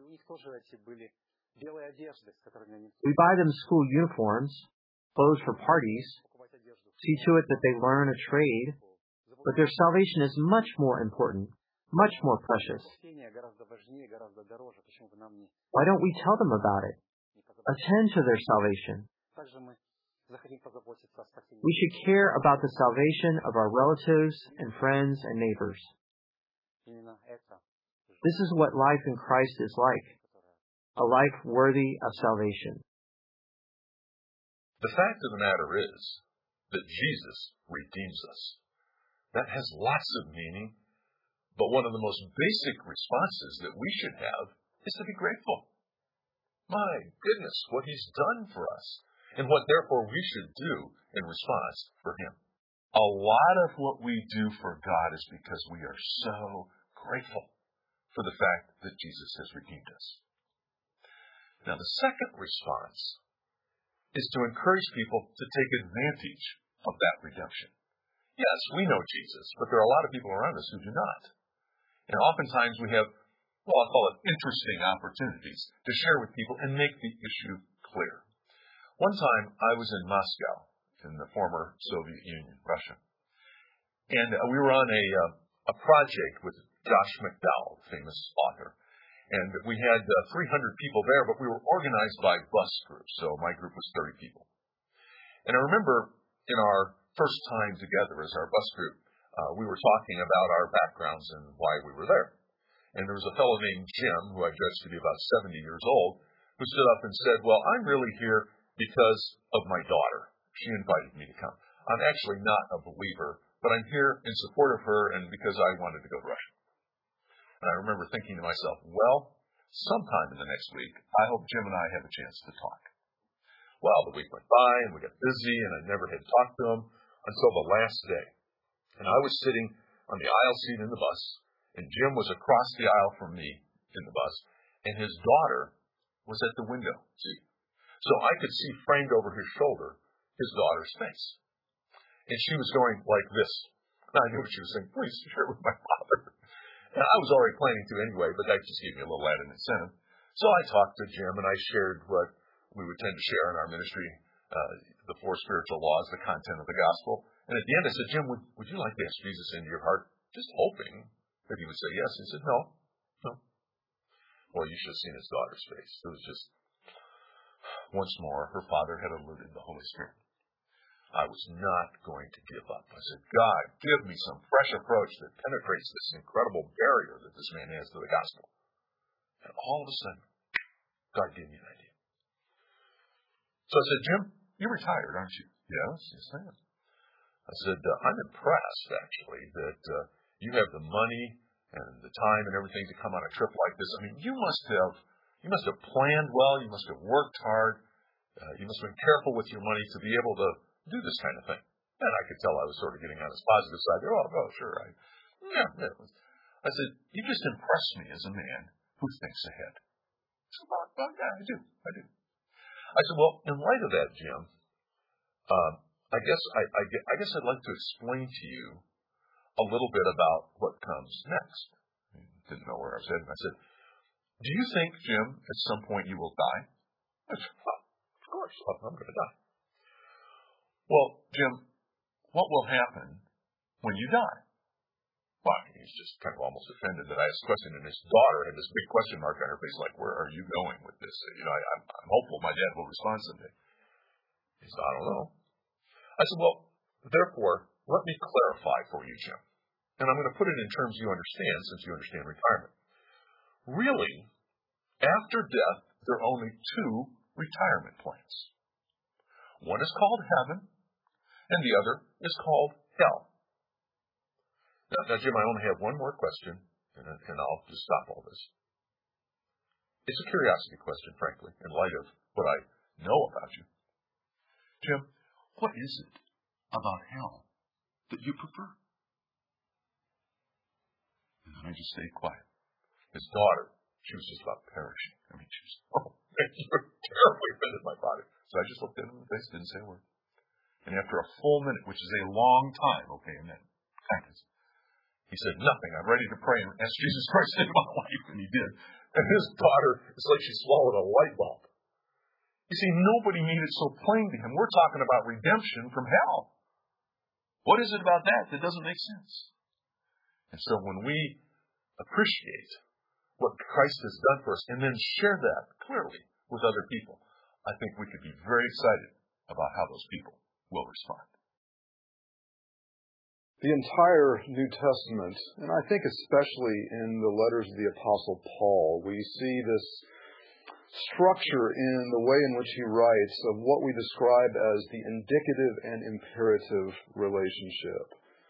We buy them school uniforms, clothes for parties, see to it that they learn a trade, but their salvation is much more important, much more precious. Why don't we tell them about it? Attend to their salvation. We should care about the salvation of our relatives and friends and neighbors. This is what life in Christ is like, a life worthy of salvation. The fact of the matter is that Jesus redeems us. That has lots of meaning, but one of the most basic responses that we should have is to be grateful. My goodness, what He's done for us, and what therefore we should do in response for Him. A lot of what we do for God is because we are so grateful for the fact that Jesus has redeemed us. Now, the second response is to encourage people to take advantage of that redemption. Yes, we know Jesus, but there are a lot of people around us who do not. And oftentimes we have, well, I'll call it interesting opportunities to share with people and make the issue clear. One time I was in Moscow, in the former Soviet Union, Russia, and we were on a project with Josh McDowell, famous author, and we had 300 people there, but we were organized by bus groups, so my group was 30 people. And I remember in our first time together as our bus group, we were talking about our backgrounds and why we were there. And there was a fellow named Jim, who I judged to be about 70 years old, who stood up and said, well, I'm really here because of my daughter. She invited me to come. I'm actually not a believer, but I'm here in support of her and because I wanted to go to Russia. And I remember thinking to myself, well, sometime in the next week, I hope Jim and I have a chance to talk. Well, the week went by and we got busy and I never had talked to him until the last day. And I was sitting on the aisle seat in the bus, and Jim was across the aisle from me in the bus, and his daughter was at the window seat. So I could see framed over his shoulder his daughter's face. And she was going like this. And I knew what she was saying, please share with my father. And I was already planning to anyway, but that just gave me a little added incentive. So I talked to Jim and I shared what we would tend to share in our ministry, the 4 spiritual laws, the content of the gospel. And at the end I said, Jim, would you like to ask Jesus into your heart? Just hoping that he would say yes. He said, no. Well, you should have seen his daughter's face. It was just, once more, her father had eluded the Holy Spirit. I was not going to give up. I said, God, give me some fresh approach that penetrates this incredible barrier that this man has to the gospel. And all of a sudden, God gave me an idea. So I said, Jim, you're retired, aren't you? Yes, I am. I said, I'm impressed, actually, that you have the money and the time and everything to come on a trip like this. I mean, you must have planned well. You must have worked hard. You must have been careful with your money to be able to do this kind of thing. And I could tell I was sort of getting on his positive side. Oh, sure. I said, you just impress me as a man who thinks ahead. Yeah, I do. I said, well, in light of that, Jim, I guess I'd like to explain to you a little bit about what comes next. He didn't know where I was heading. I said, do you think, Jim, at some point you will die? I said, well, of course, I'm going to die. Well, Jim, what will happen when you die? Well, he's just kind of almost offended that I asked a question, and his daughter had this big question mark on her face, like, where are you going with this? I'm hopeful my dad will respond someday. He said, I don't know. I said, well, therefore, let me clarify for you, Jim. And I'm going to put it in terms you understand, since you understand retirement. Really, after death, there are only two retirement plans. One is called heaven, and the other is called hell. Now, Jim, I only have one more question, and I'll just stop all this. It's a curiosity question, frankly, in light of what I know about you. Jim, what is it about hell that you prefer? And then I just stayed quiet. His daughter, she was just about perishing. I mean, she was, you were terribly offended by my body. So I just looked at him in the face, didn't say a word. And after a full minute, which is a long time, a minute, kindness, he said, nothing. I'm ready to pray and ask Jesus Christ into my life. And he did. And his daughter, it's like she swallowed a light bulb. You see, nobody made it so plain to him. We're talking about redemption from hell. What is it about that doesn't make sense? And so when we appreciate what Christ has done for us and then share that clearly with other people, I think we could be very excited about how those people will respond. The entire New Testament, and I think especially in the letters of the Apostle Paul, we see this structure in the way in which he writes of what we describe as the indicative and imperative relationship.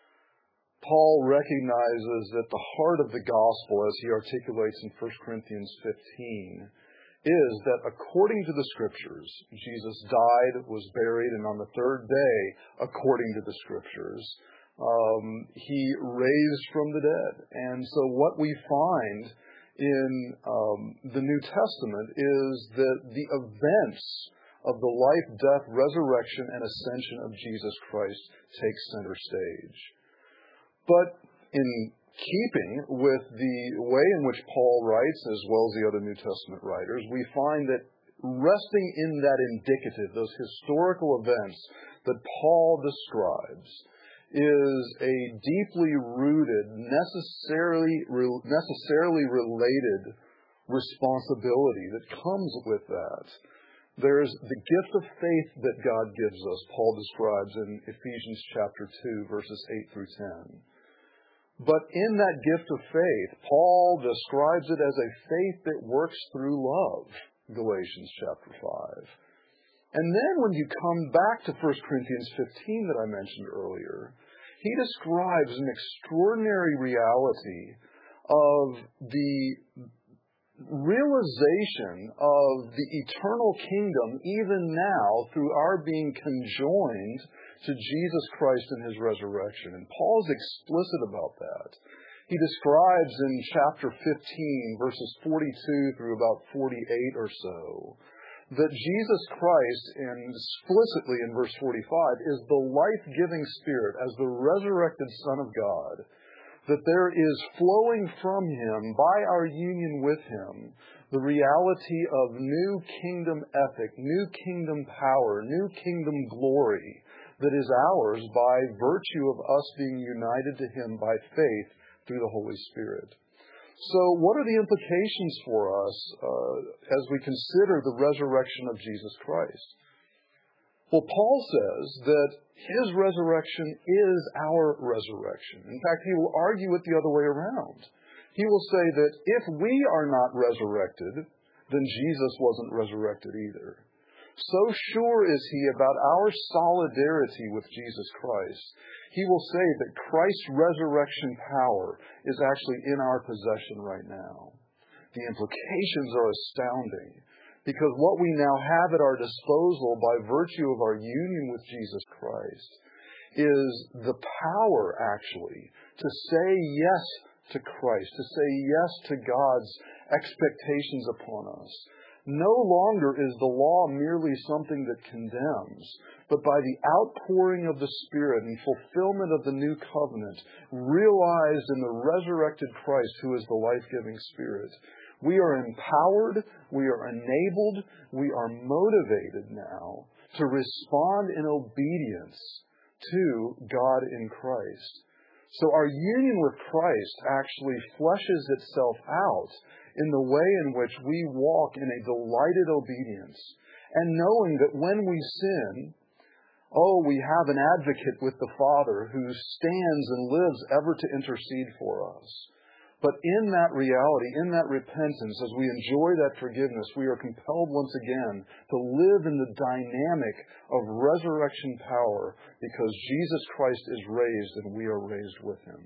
Paul recognizes that the heart of the gospel, as he articulates in 1 Corinthians 15, is that according to the Scriptures, Jesus died, was buried, and on the third day, according to the Scriptures, he raised from the dead. And so what we find in the New Testament is that the events of the life, death, resurrection, and ascension of Jesus Christ take center stage. But in keeping with the way in which Paul writes, as well as the other New Testament writers, we find that resting in that indicative, those historical events that Paul describes, is a deeply rooted, necessarily related responsibility that comes with that. There's the gift of faith that God gives us, Paul describes in Ephesians chapter 2, verses 8 through 10. But in that gift of faith, Paul describes it as a faith that works through love, Galatians chapter 5. And then when you come back to 1 Corinthians 15 that I mentioned earlier, he describes an extraordinary reality of the realization of the eternal kingdom even now through our being conjoined to Jesus Christ in his resurrection. And Paul's explicit about that. He describes in chapter 15, verses 42 through about 48 or so, that Jesus Christ, and explicitly in verse 45, is the life-giving Spirit as the resurrected Son of God, that there is flowing from him, by our union with him, the reality of new kingdom ethic, new kingdom power, new kingdom glory that is ours by virtue of us being united to him by faith through the Holy Spirit. So what are the implications for us as we consider the resurrection of Jesus Christ? Well, Paul says that his resurrection is our resurrection. In fact, he will argue it the other way around. He will say that if we are not resurrected, then Jesus wasn't resurrected either. So sure is he about our solidarity with Jesus Christ, he will say that Christ's resurrection power is actually in our possession right now. The implications are astounding, because what we now have at our disposal by virtue of our union with Jesus Christ is the power, actually, to say yes to Christ, to say yes to God's expectations upon us. No longer is the law merely something that condemns, but by the outpouring of the Spirit and fulfillment of the new covenant, realized in the resurrected Christ who is the life-giving Spirit, we are empowered, we are enabled, we are motivated now to respond in obedience to God in Christ. So our union with Christ actually fleshes itself out in the way in which we walk in a delighted obedience, and knowing that when we sin, we have an advocate with the Father who stands and lives ever to intercede for us. But in that reality, in that repentance, as we enjoy that forgiveness, we are compelled once again to live in the dynamic of resurrection power because Jesus Christ is raised and we are raised with him.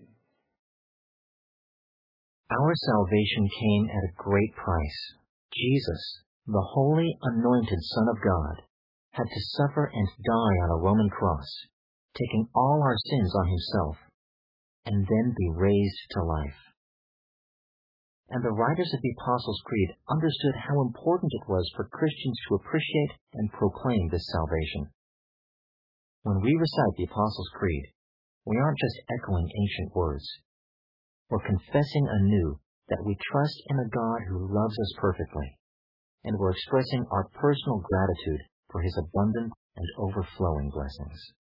Our salvation came at a great price. Jesus, the holy, anointed Son of God, had to suffer and die on a Roman cross, taking all our sins on himself, and then be raised to life. And the writers of the Apostles' Creed understood how important it was for Christians to appreciate and proclaim this salvation. When we recite the Apostles' Creed, we aren't just echoing ancient words. We're confessing anew that we trust in a God who loves us perfectly, and we're expressing our personal gratitude for his abundant and overflowing blessings.